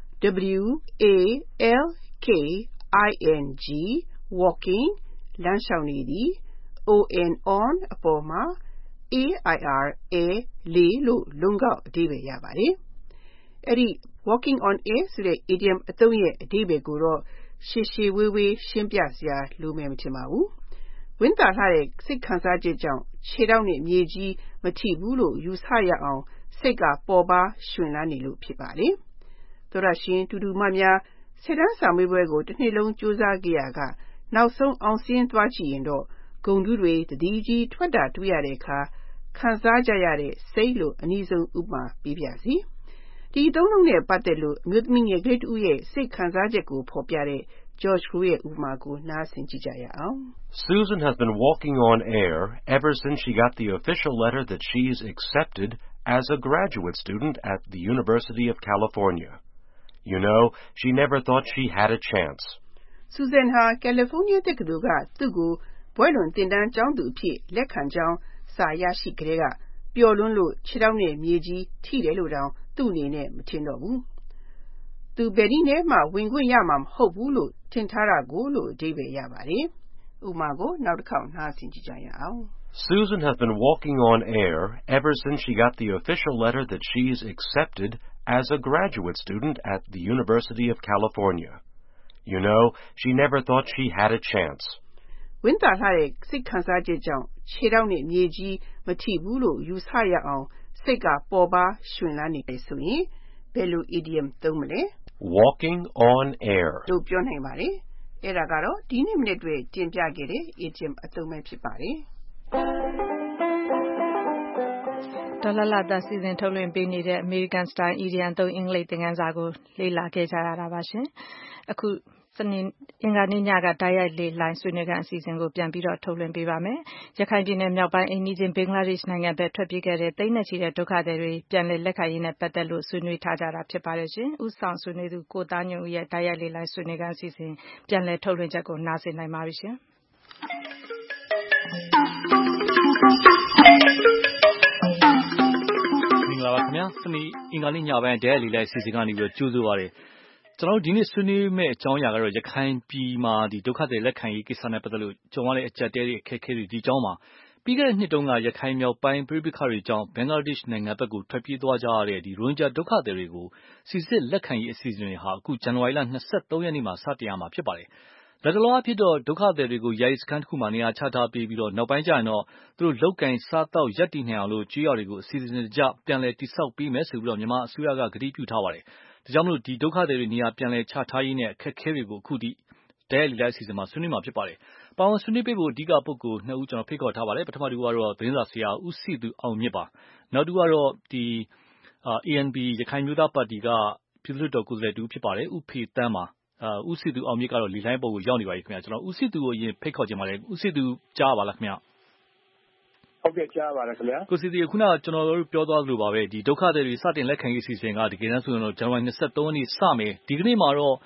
L: W-A-L-K-I-N-G walking လမ်းလျှောက်နေသည် on အပေါ်မှာ A-I-R-A လေလို့လုံးကောက်အဓိပ္ပာယ်ရပါတယ်။အဲ့ဒီ walking on air ဆိုတဲ့ idiom အသုံးရဲ့အဓိပ္ပာယ်ကိုတော့ရှည်ရှည်ဝေးဝေးရှင်းပြစရာလိုမယ်မထင်ပါဘူး။ဝင်းတာလှတဲ့စိတ်ခံစားချက်ကြောင့်ခြေထောက်နဲ့မြေကြီးမထိဘူးလို့ယူဆရအောင်စိတ်ကပေါ်ပါရှင်လန်းနေလို့ဖြစ်ပါတယ်။သောရရှင်တူတူမများဆယ်တန်းစာမေးပွဲကိုတစ်နှစ်လုံးကြိုးစားခဲ့ရကနောက်ဆုံးအောင်စင်းသွားကြည့်ရင်တော့ဂုဏ်ထူးတွေတတိကြီးထွက်တာတွေ့ရတဲ့အခါခံစားကြရတဲ့စိတ်လို့အနည်းဆုံးဥပမာပေးပြစီ။ဒီသုံးလုံးနဲ့ပတ်သက်လို့အမျိုးသမီးငယ်ကလေးတူရဲ့စိတ်ခံစားချက်ကိုဖော်ပြတဲ့ George Crow ရဲ့ဥပမာကိုနားဆင်ကြည့်ကြရအောင်။
A: Susan has been walking on air ever since she got the official letter that she's accepted as a graduate student at the University of California. You know, she never thought she had a chance.
L: Susan ဟာ California တက္ကသိုလ်ကသူ့ကိုဘွဲ့လွန်သင်တန်းကျောင်းသူအဖြစ်လက်ခံကြောင်းစာရရှိကြတဲ့ကပျော်လွန်းလို့ခြေထောက်နဲ့မြေကြီးထိတယ်လို့တောင်သူ့အနေနဲ့မထင်တော့ဘူး။သူဘယ်နည်းနဲ့မှဝင်ခွင့်ရမှာမဟုတ်ဘူးလို့ထင်ထားတာကိုလို့အဓိပ္ပာယ်ရပါတယ်။ဥပမာကိုနောက်တစ်ခေါက်နားဆင်ကြည့်ကြရအောင်။
A: Susan has been walking on air ever since she got the official letter that she's accepted as a graduate student at the University of California. You know, she never thought she had a chance.
L: ဝင်းတာလှတဲ့စိတ်ခံစားချက်ကြောင့်ခြေထောက်နဲ့မြေကြီးမထိဘူးလို့ယူဆရအောင်စိတ်ကပေါ်ပါရှင်လန်းနေတယ်ဆိုရင်ဘယ်လို idiom သုံးမလဲ
A: Walking on air
L: လို့ပြောနိုင်ပါတယ်။အဲ့ဒါကတော့ဒီနေ့မိနစ်တွေတင်ပြခဲ့တဲ့ idiom အသုံးပဲဖြစ်ပါတယ်။
B: ဒေါ်လှလှတန်းစီစဉ်ထုတ်လွှင့်ပေးနေတဲ့ American Style Idiom သုံးအင်္ဂလိပ်သင်ခန်းစာကိုလေ့လာခဲ့ကြရတာပါရှင်။အခုအင်္ဂါနေ့ညကတိုက်ရိုက်လေလိုင်းဆွေးနွေးခန်းအစီအစဉ်ကိုပြန်ပြီးတော့ထုတ်လွှင့်ပေးပါမယ်။ရခိုင်ပြည်နယ်မြောက်ပိုင်းအိမ်နီးချင်းဘင်္ဂလားဒေ့ရှ်နိုင်ငံဘက်ထွက်ပြေးခဲ့တဲ့သိန်းနဲ့ချီတဲ့ဒုက္ခသည်တွေပြန်လည်လက်ခံရေးနဲ့ပတ်သက်လို့ဆွေးနွေးထားကြတာဖြစ်ပါတယ်ရှင်။ဦးဆောင်ဆွေးနွေးသူကိုသားညွန့်ဦးရဲ့တိုက်ရိုက်လေလိုင်းဆွေးနွေးခန်းအစီအစဉ်ပြန်လည်ထုတ်လွှင့်ချက်ကိုနားဆင်နိုင်ပါပြီရှင်။
G: မင်္ဂလာပါခင်ဗျာ။စနေအင်္ဂါနေ့ညပိုင်းတိုက်ရိုက်လေလိုင်းအစီအစဉ်ကနေပြီးတော့ကြိုးဆိုပါရစေ။ကျွန်တော်တို့ဒီနေ့ဆွေးနွေးမယ့်အကြောင်းအရာကတော့ရခိုင်ပြည်မှာဒီဒုက္ခသည်လက်ခံရေးကိစ္စနဲ့ပတ်သက်လို့ကြုံရတဲ့အကျပ်တဲတွေအခက်အခဲတွေဒီအကြောင်းမှာပြီးခဲ့တဲ့နှစ်တုန်းကရခိုင်မြောက်ပိုင်းပြည်ပခါတွေကြောင့်ဘင်္ဂလားဒေ့ရှ်နိုင်ငံဘက်ကိုထွက်ပြေးသွားကြရတဲ့ဒီရိုဟင်ဂျာဒုက္ခသည်တွေကိုစီစစ်လက်ခံရေးအစီအစဉ်တွေဟာအခုဇန်နဝါရီလ23ရက်နေ့မှာစတင်ရမှာဖြစ်ပါတယ်။လက်တလောအဖြစ်တော့ဒုက္ခသည်တွေကိုယာယီစခန်းတစ်ခုမှာနေရာချထားပေးပြီးတော့နောက်ပိုင်းကျရင်တော့သူတို့လုတ်ကင်စားတောက်ရပ်တည်နိုင်အောင်လို့ကြေးရွာတွေကိုအစီအစဉ်တကျပြန်လည်တိဆောက်ပေးမယ်ဆိုပြီးတော့မြန်မာအစိုးရကကတိပြုထားပါတယ်။ဒါကြောင့်မလို့ဒီဒုက္ခသည်တွေနေရာပြန်လည်ချထားရေးနဲ့အခက်အခဲတွေကိုအခုဒီတိုက်ရိုက်လေ့လာအစီအစဉ်မှာဆွေးနွေးမှာဖြစ်ပါတယ်။ပါဝင်ဆွေးနွေးပေးဖို့အဓိကပုဂ္ဂိုလ်2ဦးကျွန်တော်ဖိတ်ခေါ်ထားပါတယ်။ပထမတစ်ဦးကတော့သတင်းစာဆရာဦးစီသူအောင်မြင့်ပါ။နောက်တစ်ဦးကတော့ဒီ ANP ရခိုင်မျိုးသားပါတီကပြည်သူ့လွှတ်တော်ကိုယ်စားလှယ်တူဖြစ်ပါတယ်။ဦးဖေတန်းပါ။ဦးစီသူအောင်မြင့်ကတော့လေလိုင်းပေါ်ကိုရောက်နေပါပြီခင်ဗျာ။ကျွန်တော်ဦးစီသူကိုအရင်ဖိတ်ခေါ်ခြင်းပါတယ်။ဦးစီသူကြားပါလားခင်ဗျာ။
H: ဟုတ်ကဲ့ကြားပါတယ်ခင်ဗျာ
G: ကိုစီတီခုနကကျွန်တော်တို့ပြောသွားသလိုပါပဲဒီဒုက္ခသည်တွေစတင်လက်ခံရေးအစီအစဉ်ကဒီကနေ့ဆိုရင်တော့ဇန်နဝါရီ23ရက်နေ့စမယ်ဒီကနေ့မှာတော့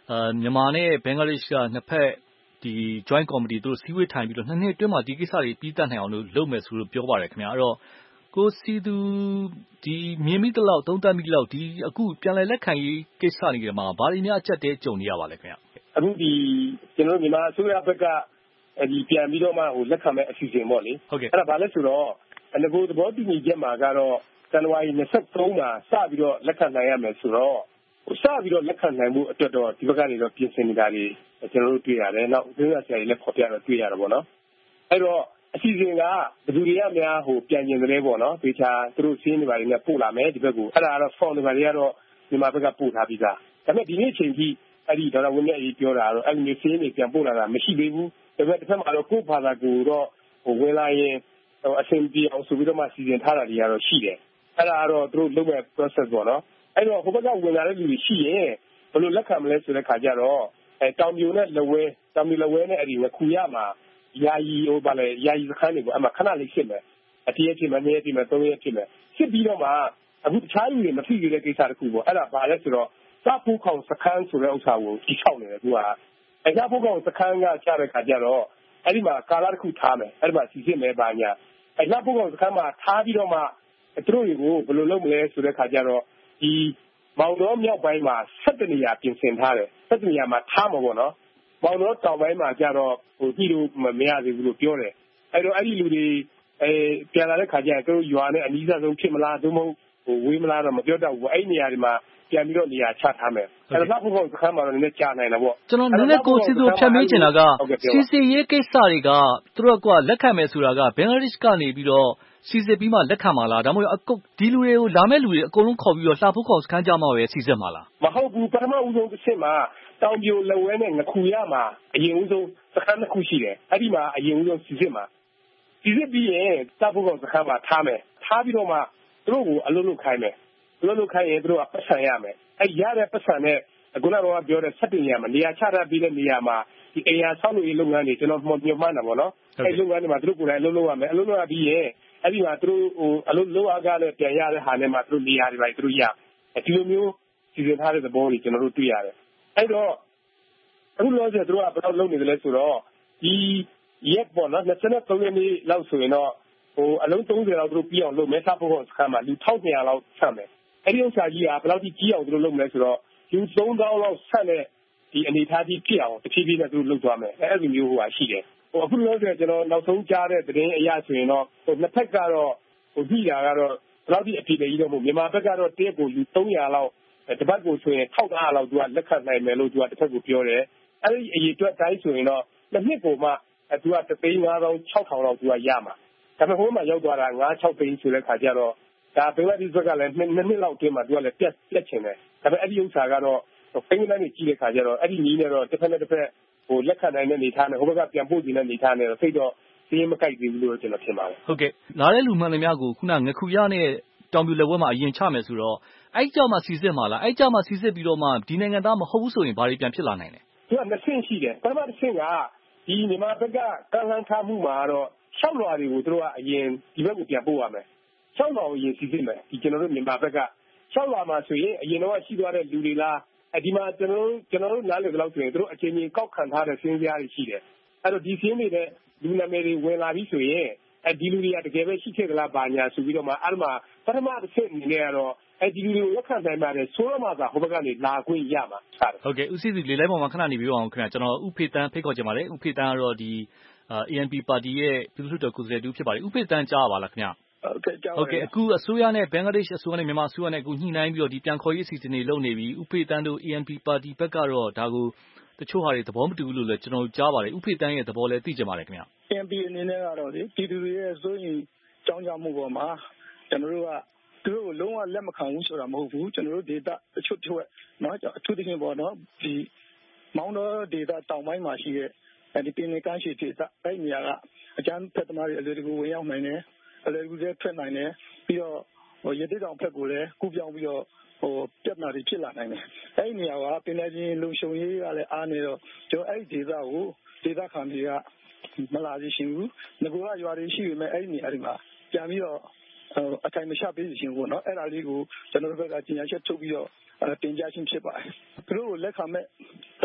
G: မြန်မာနဲ့ဘင်္ဂလားဒေ့ရှ်ကနှစ်ဖက်ဒီ joint committee တို့စည်းဝေးထိုင်ပြီးတော့2 နှစ်အတွင်းမှာဒီကိစ္စတွေပြီးတတ်နိုင်အောင်လုပ်မယ်ဆိုလို့ပြောပါတယ်ခင်ဗျာအဲ့တော့ကိုစီသူဒီမြင်မိတလောက်သုံးသပ်မိတလောက်ဒီအခုပြန်လည်လက်ခံရေးကိစ္စတွေမှာဘာတွေများအကျက်တဲကြုံနေရပါလဲခင်ဗျာ
M: အခုဒီကျွန်တော်မြန်မာအစိုးရဘက်ကဒီပြန်ပြီးတော့မှလက်ခံမဲ့အစီအစဉ်ပေါ့လေအဲ့ဒါဘာလဲဆိုတော့အနဂိုသဘောတူညီချက်မှာကတော့ဇန်နဝါရီ23မှာစပြီးတော့လက်ခံနိုင်ရမယ်ဆိုတော့စပြီးတော့လက်ခံနိုင်မှုအတွက်တော့ဒီဘက်ကနေတော့ပြင်ဆင်နေတာတွေကျွန်တော်တို့တွေ့ရတယ်နောက်ဒေသဆရာကြီးလည်းဖော်ပြတော့တွေ့ရတာပေါ့နော်အဲ့တော့အစီအစဉ်ကဘယ်သူတွေကများပြန်ကျင်တယ်ပေါ့နော်ဒေချာသူတို့စင်းနေပါလိမ့်မယ်ပို့လာမယ်ဒီဘက်ကိုအဲ့ဒါကတော့ form တွေပါတွေကတော့မြန်မာဘက်ကပို့ထားပြီးသားဒါပေမဲ့ဒီနေ့အချိန်ထိအဲ့ဒီဒေါက်တာဝင်းမြတ်အေးပြောတာတော့အဲ့ဒီမျိုးစင်းတွေပြန်ပို့လာတာမရှိသေးဘူးဒါပေမဲ့တစ်ဖက်မှာတော့ကိုယ့်ဘာသာကိုတော့ဝင်လာရင်အဆင်ပြေအောင်ဆိုပြီးတော့မှစီစဉ်ထားတာတွေကတော့ရှိတယ်အဲ့ဒါကတော့သူတို့လုပ်မဲ့ process ပေါ့နော်အဲ့တော့ဟိုဘက်ကဝင်လာတဲ့လူတွေရှိရင်ဘယ်လိုလက်ခံမလဲဆိုတဲ့ခါကျတော့တောင်ပြိုနဲ့လဝဲတောင်ပြိုလဝဲနဲ့အဲ့ဒီခုရမှာယာယီစခန်းတွေပေါ့အဲ့မှာခဏလေးရှင်းမယ်အတည့်ဖြစ်မယ်2ရက်ဖြစ်မယ်3ရက်ဖြစ်မယ်ရှင်းပြီးတော့မှအခုတခြားလူတွေမဖြစ်ရတဲ့ကိစ္စတခုပေါ့အဲ့ဒါဘာလဲဆိုတော့စာဖို့ခေါင်စခန်းဆိုတဲ့ဥစ္စာကိုကြီးချောက်နေတယ်သူကအဲ့စာဖို့ခေါင်စခန်းကချတဲ့ခါကျတော့အဲ့ဒီမှာကာလာတစ်ခုထားမယ်အဲ့ဒီမှာစီစစ်မယ်ပါညာအဲ့စာဖို့ခေါင်စခန်းမှာထားပြီးတော့မှသူတို့တွေကိုဘယ်လိုလုပ်မလဲဆိုတဲ့ခါကျတော့ဒီမောင်တော်မြောက်ပိုင်းမှာ7နေရာပြင်ဆင်ထားတယ်7နေရာမှာထားမှာပေါ့နော်မောင်တော်တောင်ပိုင်းမှာကျတော့ကြည့်လို့မရသေးဘူးလို့ပြောတယ်အဲ့တော့အဲ့ဒီလူတွေပြန်လာတဲ့ခါကျရင်သူတို့ရွာနဲ့အနီးဆုံးဖြစ်မလားသို့မဟုတ်ဝေးမလားတော့မပြောတတ်ဘူးအဲ့ဒီနေရာတွေမှာပြန်ပြီးတော့နေရာချထားမယ်အဲ့ဒါဖို့စခန်းမှာတော့နည်းနည်းကြာနိုင်တာပေါ့
G: ကျွန်တော်နည်းနည်းကိုစီသူဖြတ်မေးချင်တာကစီစီရေးကိစ္စတွေကသူတို့ကလက်ခံမယ်ဆိုတာကဘင်္ဂလားဒေ့ရှ်ကနေပြီးတော့စီစစ်ပြီးမှလက်ခံမှာလားဒါမှမဟုတ်ဒီလူတွေကိုလာမဲ့လူတွေအကုန်လုံးခေါ်ပြီးတော့လှဖို့ခေါ်စခန်းကြမှာပဲစီစစ်မှာလား
M: မဟုတ်ဘူးပထမဦးဆုံးတစ်ချက်မှာတောင်ပြိုလဝဲနဲ့ငခုရမှာအရင်ဦးဆုံးစခန်းတစ်ခုရှိတယ်အဲ့ဒီမှာအရင်ဦးဆုံးစီစစ်မှာစီစစ်ပြီးရင်လှဖို့ခေါ်စခန်းမှာထားမယ်ထားပြီးတော့မှသူတို့ကိုအလုပ်လုပ်ခိုင်းမယ်အလုပ်လုပ်ခိုင်းရင်သူတို့ကပတ်စံရမယ်အဲ့ရတဲ့ပတ်စံနဲ့ခုနကတော့ပြောတဲ့7နေရာမှာနေရာချထားပြီးတဲ့နေရာမှာဒီအိမ်ယာဆောက်လုပ်ရေးလုပ်ငန်းတွေကျွန်တော်ညွှန်မှန်းတာပေါ့နော်အဲ့လုပ်ငန်းတွေမှာသူတို့ကိုယ်တိုင်အလုပ်လုပ်ရမယ်အလုပ်လုပ်ရပြီးရင်အဲ့ဒီမှာသူတို့အလုပ်လုပ်အားကလည်းပြန်ရတဲ့ဟာနဲ့မှသူတို့နေရာတွေပဲသူတို့ရဒီလိုမျိုးစီစဉ်ထားတဲ့သဘောတွေကျွန်တော်တို့တွေ့ရတယ်အဲ့တော့အခုလောဆယ်သူတို့ကဘယ်တော့လုပ်နေတယ်လဲဆိုတော့ဒီရက်ပေါ့နော်23ရက်နေ့လောက်ဆိုရင်တော့အလုံး30လောက်သူတို့ပြီးအောင်လုပ်မယ်စဖို့စခန်းမှာလူ1200လောက်ဆက်မယ်အဲ့ဒီဥစ္စာကြီးကဘယ်လောက်ကြီးအောင်သူတို့လုပ်မလဲဆိုတော့လူ3000လောက်ဆက်တဲ့ဒီအနေထားကြီးဖြစ်အောင်တဖြည်းဖြည်းနဲ့သူတို့လုပ်သွားမယ်အဲ့ဒီမျိုးဟိုရှိတယ်အခုလောဆယ်ကျွန်တော်နောက်ဆုံးကြားတဲ့သတင်းအရဆိုရင်တော့နှစ်ဖက်ကတော့ညှိတာကတော့ဘယ်လောက်ဒီအဖြစ်ကြီးတော့မြန်မာဘက်ကတော့တရက်ကိုလူ300လောက်တပတ်ကိုဆိုရင်1500လောက်သူကလက်ခံနိုင်မယ်လို့သူကတစ်ဖက်ကိုပြောတယ်အဲ့ဒီအရေးအတွက်တိုင်းဆိုရင်တော့နှစ်နှစ်ကိုမှသူက356,000လောက်သူကရမှာဒါပေမဲ့ဟိုမှာရောက်သွားတာ9-6သိန်းဆိုတဲ့ခါကျတော့ဒါဘင်္ဂလားဒေ့ရှ်ကလည်းနှစ်လောက်အတွင်းမှာသူကလည်းပြတ်ချင်တယ်ဒါပေမဲ့အဲ့ဒီဥစ္စာကတော့ဖိန်းကနေကြီးတဲ့ခါကျတော့အဲ့ဒီနီးနဲ့တော့တစ်ဖက်နဲ့တစ်ဖက်လက်ခံနိုင်တဲ့နေသားနဲ့ဟိုဘက်ကပြန်ပို့ခြင်းတဲ့နေသားနဲ့တော့စိတ်တော့စည်းမကိုက်သေးဘူးလို့ကျွန်တော်ထင်ပါတယ်
G: ဟုတ်ကဲ့လာတဲ့လူမှန်သမျှကိုခုနငခုရနဲ့တောင်ပြူလက်ဝဲမှာအရင်ချမယ်ဆိုတော့အဲ့ကြောင့်မှစီစစ်မှာလားအဲ့ကြောင့်မှစီစစ်ပြီးတော့မှဒီနိုင်ငံသားမဟုတ်ဘူးဆိုရင်ဘာတွေပြန်ဖြစ်လာနိုင်လဲ
M: သူကနှစ်ဆင့်ရှိတယ်ပထမတစ်ဆင့်ကဒီမြန်မာဘက်ကကန့်လန့်ထားမှုမှာတော့6လွာတွေကိုသူတို့ကအရင်ဒီဘက်ကိုပြန်ပို့ရမယ်6လွာကိုအရင်စီစစ်မယ်ဒီကျွန်တော်တို့မြန်မာဘက်က6လွာမှာဆိုရင်အရင်တော့ရှိသွားတဲ့လူတွေလားဒီမှာကျွန်တော်တို့နားလည်ကြလို့ဆိုရင်သူတို့အချိန်ကြီးကောက်ခံထားတဲ့စင်းစရာတွေရှိတယ်အဲ့တော့ဒီစင်းတွေနဲ့လူနာမည်တွေဝင်လာပြီးဆိုရင်ဒီလူတွေကတကယ်ပဲရှိခဲ့သလားဘာညာဆိုပြီးတော့မှအဲ့မှာပထမတစ်ဆင့်အနေနဲ့ကတော့ဒီလူတွေကိုလက်ခံနိုင်ပါတယ်ဆိုတော့မှသာဟိုဘက်ကနေလာခွင့်ရမှာ
G: ဟုတ်ကဲ့ဦးစီးသူလေလိုက်ပေါ်မှာခဏနေပြီးအောင်ခင်ဗျာကျွန်တော်ဦးဖေတန်းဖိတ်ခေါ်ချင်ပါတယ်ဦးဖေတန်းကတော့ဒီ ANP ပါတီရဲ့ပြည်သူ့တော်ကိုယ်စားလှယ်တူဖြစ်ပါတယ်ဦးဖေတန်းကြားပါလားခင်ဗျာ
H: ဟုတ်ကဲ့
G: အခုအစိုးရနဲ့ဘင်္ဂလားဒေ့ရှ်အစိုးရနဲ့မြန်မာအစိုးရနဲ့အခုညှိနှိုင်းပြီးတော့ဒီပြန်ခေါ်ရေးအစီအစဉ်တွေလုပ်နေပြီဦးဖေတန်းတို့ ANP ပါတီဘက်ကတော့ဒါကိုတချို့ဟာတွေသဘောမတူဘူးလို့လည်းကျွန်တော်ကြားပါတယ်ဦးဖေတန်းရဲ့သဘောလည်းသိကြပါတယ်ခင်ဗျာ
H: ANP အနေနဲ့ကတော့ဒီပြည်သူတွေရဲ့စိုးရိမ်ကြောင်းကြမှုပေါ်မှာကျွန်တော်တို့ကသူတို့ကိုလုံးဝလက်မခံဘူးဆိုတာမဟုတ်ဘူးကျွန်တော်တို့ဒေတာတချို့เนาะအထူးသဖြင့်ပေါ့เนาะဒီမောင်းတော်ဒေတာတောင်ပိုင်းမှာရှိတဲ့ဒီပင်လယ်ကမ်းခြေဒေတာအဲ့နေရာကအကျန်းဖက်သမားတွေအလွယ်တကူဝင်ရောက်နိုင်တယ်အလွယ်တကူလည်းထွက်နိုင်တယ်ပြီးတော့ရသေးတောင်ဖက်ကိုလည်းကူးပြောင်းပြီးတော့ပြဿနာတွေဖြစ်လာနိုင်တယ်အဲ့ဒီနေရာကပင်လယ်ပြင်လုံခြုံရေးကလည်းအားနေတော့ကျွန်တော်အဲ့ဒီဒေတာကိုဒေတာခံတွေကမလာသေးရှင်ဘူးငကိုကရွာတွေရှိပေမဲ့အဲ့ဒီနေရာတွေမှာပြန်ပြီးတော့အထိုင်မချပေးရှင်ဘူးเนาะအဲ့ဒါလေးကိုကျွန်တော်တို့ဘက်ကကြီးညာချက်ထုတ်ပြီးတော့တင်ပြခြင်းဖြစ်ပါတယ်သူတို့ကိုလက်ခံမဲ့အ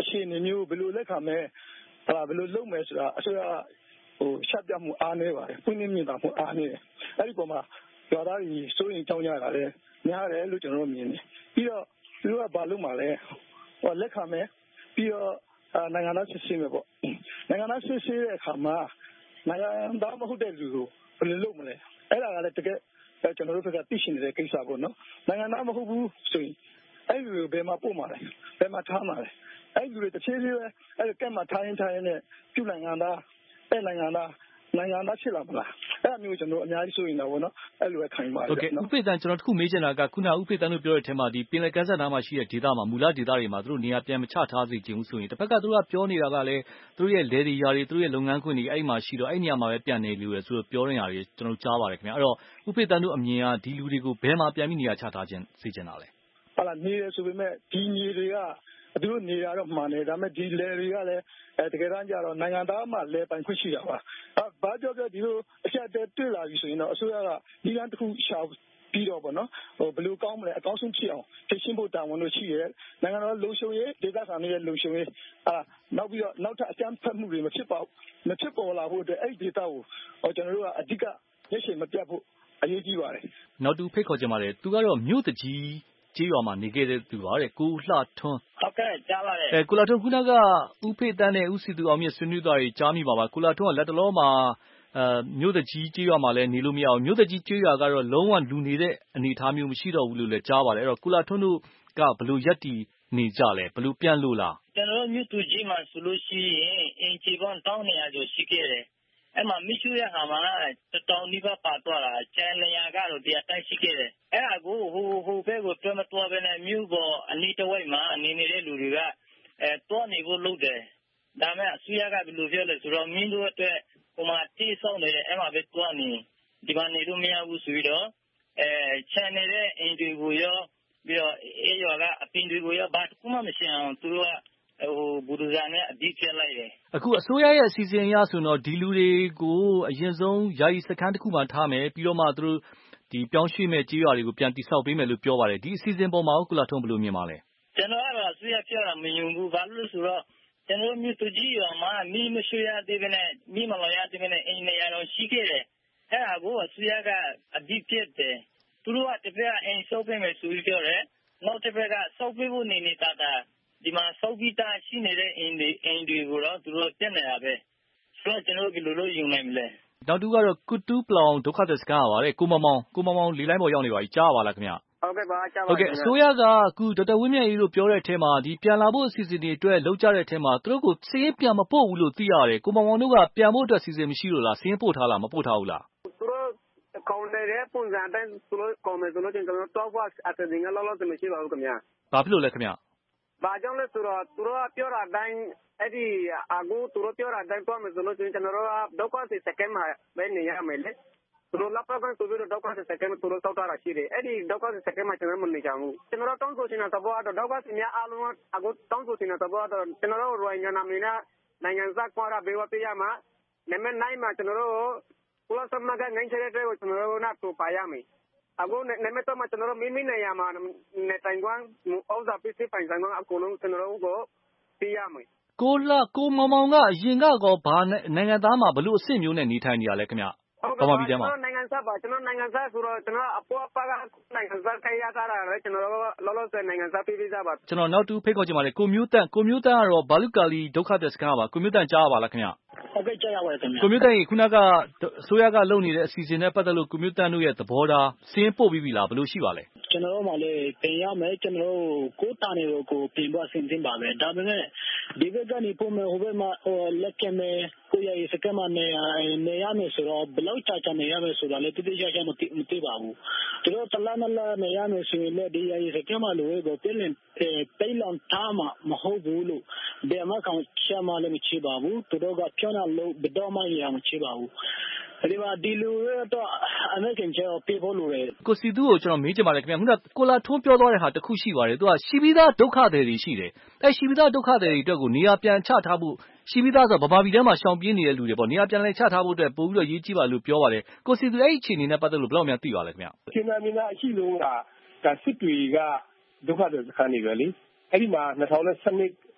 H: အခြေအနေမျိုးဘယ်လိုလက်ခံမယ်ဘယ်လိုလုပ်မယ်ဆိုတာအစိုးရရှက်ပြမှုအားနေပါတယ်ပွင့်လင်းမြင်သာမှုအားနေတယ်အဲ့ဒီပုံမှာရွာသားတွေစိုးရင်ကြောင်းကြတာလည်းများတယ်လို့ကျွန်တော်တို့မြင်တယ်ပြီးတော့သူတို့ကဘာလုပ်မှာလဲလက်ခံမယ်ပြီးတော့နိုင်ငံသားစစ်ဆေးမယ်ပေါ့နိုင်ငံသားစစ်ဆေးတဲ့အခါမှာနိုင်ငံသားမဟုတ်တဲ့လူကိုဘယ်လိုလုပ်မလဲအဲ့ဒါကလည်းတကယ်ကျွန်တော်တို့ကသိရှိနေတဲ့ကိစ္စပေါ့နော်နိုင်ငံသားမဟုတ်ဘူးဆိုရင်အဲ့ဒီဘယ်မှာပို့မှာလဲဘယ်မှာထားမှာလဲအဲ့ဒီတွေတစ်ချိန်ချင်းပဲအဲ့ကဲမှာထားရင်နဲ့ပြုနိုင်ငံသားအဲ့နိုင်ငံသားဖြစ်လာမလားအဲ့အမျိုးကျွန်တော်အများကြီးဆိုရင်တော့ဗောနော်အဲ့လိုပဲခံပါတယ်
G: ဟုတ်ကဲ့ဥပိ္ပံကျွန်တော်တခုမေးချင်တာကခုနဥပိ္ပံတို့ပြောတဲ့အထက်မှာဒီပင်လယ်ကမ်းစပ်နားမှာရှိတဲ့ဒေသမှာမူလဒေသတွေမှာသူတို့နေရာပြန်မချထားစေချင်ဘူးဆိုရင်တစ်ဖက်ကသူတို့ကပြောနေတာကလည်းသူတို့ရဲ့လယ်တွေယာတွေသူတို့ရဲ့လုပ်ငန်းခွင်တွေအဲ့မှာရှိတော့အဲ့နေရာမှာပဲပြန်နေလို့ရဆိုတော့ပြောနေတာတွေကျွန်တော်ကြားပါတယ်ခင်ဗျအဲ့တော့ဥပိ္ပံတို့အမြင်ကဒီလူတွေကိုဘယ်မှာပြန်ပြီးနေရာချထားခြင်းစေချင်တာလဲ
H: ဟုတ်လားနေရဆိုပေမဲ့ဒီမြေတွေကသူတို့နေရတော့မှန်တယ်ဒါပေမဲ့ဒီလယ်တွေကလည်းတကယ်တမ်းကျတော့နိုင်ငံသားမှလယ်ပိုင်ခွင့်ရှိတာပါဘာကြောင့်ဒီလိုအချက်တည်းတွေ့လာပြီဆိုရင်တော့အစိုးရကဒီလမ်းတစ်ခုရှာပြီးတော့ဗောနော်ဘယ်လိုကောင်းမလဲအကောင်းဆုံးဖြစ်အောင်ဖြည့်ရှင်းဖို့တာဝန်လို့ရှိရဲနိုင်ငံတော်လုံခြုံရေးဒေသခံတွေရဲ့လုံခြုံရေးနောက်ပြီးတော့နောက်ထပ်အကြမ်းဖက်မှုတွေမဖြစ်ပေါ်လာဖို့အတွက်အဲ့ဒီဒေသကိုကျွန်တော်တို့ကအဓိကရက်ရှည်မပြတ်ဖို့အရေးကြီးပါတယ်
G: နောက်တူဖိတ်ခေါ်ကြပါတယ်သူကတော့မြို့တကြီးကြေးရွာမှာနေခဲ့တဲ့သူပါတဲ့ကိုလှထွန်း
N: ဟုတ်ကဲ့ကြားပါတယ်
G: ကိုလှထွန်းခုနကဦးဖေတန်းနဲ့ဦးစီသူအောင်မြင့်ဆွေးနွေးသွားတွေကြားမိပါပါကိုလှထွန်းကလက်တလောမှာမြို့တကြီးကြေးရွာမှာလည်းနေလို့မရအောင်မြို့တကြီးကြေးရွာကတော့လုံးဝလူနေတဲ့အနေအထားမျိုးမရှိတော့ဘူးလို့လည်းကြားပါတယ်အဲ့တော့ကိုလှထွန်းတို့ကဘယ်လိုရက်တီနေကြလဲဘယ်လိုပြန်လို့လား
N: ကျွန်တော်မြို့တကြီးမှာဆိုလို့ရှိရင်အင်ဂျီပေါင်း1200ကျော်ရှိခဲ့တယ်အဲ့မှာမိရှုရဟာမှာတောင်နီးပါးပါသွားတာကျန်နေရကတော့တရားတိုက်ရှိခဲ့တယ်အဲ့ဒါကိုဟိုဘက်ကိုတွဲမတွားပဲနဲ့မြို့ပေါ်အနီးတစ်ဝိုက်မှာအနေနေတဲ့လူတွေကတွားနေဖို့လုပ်တယ်ဒါမဲ့အစိုးရကဘယ်လိုပြောလဲဆိုတော့မင်းတို့အတွက်ဟိုမှာတိဆောက်နေတယ်အဲ့မှာပဲတွားနေဒီမှာနေလို့မရဘူးဆိုပြီးတော့ချန်နေတဲ့အိမ်တွေကိုရောပြီးတော့အေးရွာကအပင်တွေကိုရောဘာတစ်ခုမှမရှိအောင်သူတို့ကဘူဒူဇာနဲ့အဒီပြလိုက်တယ်
G: အခုအစိုးရရဲ့အစီအစဉ်အရဆိုတော့ဒီလူတွေကိုအရင်ဆုံးယာယီစခန်းတစ်ခုမှထားမယ်ပြီးတော့မှသူတို့ဒီပြောင်းရွှေ့မဲ့ကြေးရွာတွေကိုပြန်တိဆောက်ပေးမယ်လို့ပြောပါတယ်ဒီအစီအစဉ်ပေါ်မှာကုလထုံးဘယ်လိုမြင်ပါလဲ
N: ကျွန်တော်ကတော့အစိုးရပြောတာမယုံဘူးဘာလို့လဲဆိုတော့ကျွန်တော်မြို့သူကြီးရွာမှာမိမရှိရသေးဘဲနဲ့မိမလာရသေးဘဲနဲ့အိမ်နေရတော့ရှိခဲ့တယ်အဲ့ဒါကိုအစိုးရကအဒီပြတ်တယ်သူတို့ကတစ်ဖက်ကအိမ်ဆောက်ပေးမယ်ဆိုပြီးပြောတယ်နောက်တစ်ဖက်ကဆောက်ပေးဖို့နေနေတာဒီမှာစောက်ပြီးသားရှိနေတဲ့အိမ်တွေကိုတော့သူတို့တက်နေတာပဲဆိုတော့ကျွန်တော်ဘယ်လိုလုပ်ယူနိုင်မလဲ
G: နောက်တူကတော့ကုတူးပလောင်ဒုက္ခသည်စခန်းပါတဲ့ကိုမောင်လေးလိုင်းပေါ်ရောက်နေပါပြီကြားပါလားခင်ဗျ
N: ဟုတ်ကဲ့ပါကြားပါ
G: ဟုတ်ကဲ့အစိုးရကအခုဒေါက်တာဝင်းမြတ်အေးတို့ပြောတဲ့အထက်မှာဒီပြန်လာဖို့အစီအစဉ်တွေအတွက်လောက်ကြတဲ့အထက်မှာသူတို့ကိုစည်ရင်ပြန်မပို့ဘူးလို့သိရတယ်ကိုမောင်တို့ကပြန်ဖို့အတွက်အစီအစဉ်မရှိလို့လားစည်ရင်ပို့ထားလားမပို့ထားဘူးလား
N: သူတို့ကောင်းတဲ့ပုံစံအတိုင်းသူတို့ကောင်းမယ်ဆိုလို့ကျွန်တော်တော့အအတင်ကလောက်မရှိပါဘူးခင်ဗျာ
G: ဘာဖြစ်လို့လဲခင်ဗျ
N: ဘာကြောင့်လဲဆိုတော့သူတို့ကပြောတာတိုင်းအဲ့ဒီအခုသူတို့ပြောတာတိုင်းတော့မယ်ဆိုလို့ကျွန်တော်တို့ကဒုက္ခစီစကဲမှာပဲနေရမယ်လေသူတို့လက်ပတ်ကဆိုပြီးတော့ဒုက္ခစီစကဲမှာသူတို့တောက်တာရှိတယ်အဲ့ဒီဒုက္ခစီစကဲမှာကျွန်တော်မနေကြဘူးကျွန်တော်တို့တောင်းဆိုနေတာသဘောတော့ဒုက္ခစီများအားလုံးအခုတောင်းဆိုနေတာသဘောတော့ကျွန်တော်တို့ရိုဟင်ဂျာနာမည်နဲ့နိုင်ငံသားကွာရဘေးဝပြရမှာနာမည်နိုင်မှာကျွန်တော်တို့ကုလသမဂ္ဂငိုင်းချတဲ့တဲ့ကိုကျွန်တော်တို့နာတူပါရမယ်အခုနာမည်တော့ကျွန်တော်တို့မိနေရမှာနေတိုင်ကွမ်းအောက်သာပစ္စည်းပိုင်ဆိုင်ကွမ်းအကုန်လုံးကျွန်တော်တို့ကိုပြရမယ်
G: ကိုမောင်ကအရင်ကောဘာနိုင်ငံသားမှာဘလို့အဆင့်မျိုးနဲ့နေထိုင်နေရလဲခင်ဗျ
N: ဘာမှမပြီးတယ်မှာကျွန်တော်နိုင်ငံသားပါကျွန်တော်နိုင်ငံသားဆိုတော့ကျွန်တော်အပေါ်ပါကနိုင်ငံသားခိုင်းရတာလေကျွန်တော်လောလောဆယ်နိုင်ငံသားပြည်သားပါ
G: ကျွန်တော်နောက်တူဖိတ်ခေါ်ချင်ပါတယ်ကိုမျိုးတန့်ကတော့ဘာလုကာလီဒုက္ခသည်စခန်းပါကိုမျိုးတန့်ကြားပါလားခင်ဗျ
N: ဟုတ်ကဲ့ကြားရပါတယ်ခင်ဗျ
G: ကိုမျိုးတန့်ခုနကအစိုးရကလုပ်နေတဲ့အစီအစဉ်နဲ့ပတ်သက်လို့ကိုမျိုးတန့်တို့ရဲ့သဘောထားစင်းပို့ပြီးပြီလားဘယ်လိုရှိပါလဲ
N: ကျွန်တော်တို့မှလည်းပြင်ရမယ်ကျွန်တော်တို့ကိုတာနေကိုပြင်ဖို့အဆင်သင့်ပါပဲဒါပေမဲ့ဒီဘက်ကနေပုံမှန်ဟိုဘက်မှာလက်ကမယ်ကိုရရေးစကမ်းနေရမယ်ဆိုတော့ဘလောက်ချာနေရမယ်ဆိုတော့လည်းတိတိကျကျမသိပါဘူးသူတို့တလားနေရမယ်ဆိုရင်လည်းဒီရရေးစကမ်းမှာလိုကိုပြင်တိတ်လောင်ထားမှာမဟုတ်ဘူးလို့ဘယ်မှာကောင်ချမ်းမလည်းမချပါဘူးသူတို့ကပြောတာလို့ဘယ်တော့မှရမချပါဘူးဒီမှာဒီလူတွေတော့အမေကန်ချေပေးဖို့လိုတယ်
G: ကိုစီသူကိုကျွန်တော်မေးချင်ပါတယ်ခင်ဗျခုနကိုလာထွန်းပြောသွားတဲ့ဟာတစ်ခုရှိပါတယ်သူကရှိပြီးသားဒုက္ခသည်တွေရှိတယ်အဲရှိပြီးသားဒုက္ခသည်တွေအတွက်ကိုနေရာပြန်ချထားဖို့ရှိပြီးသားဆိုဗမာပြည်ထဲမှာရှောင်ပြေးနေတဲ့လူတွေပေါ့နေရာပြန်လဲချထားဖို့အတွက်ပို့ပြီးတော့ရေးကြည့်ပါလို့ပြောပါတယ်ကိုစီသူအဲ့ဒီအခြေအနေနဲ့ပတ်သက်လို့ဘယ်လောက်များသိပါလဲခင်ဗျ
M: ရှင်းနာအရှိလုံးကစစ်တွေကဒုက္ခသည်စခန်းတွေပဲလေအဲ့ဒီမှာ2012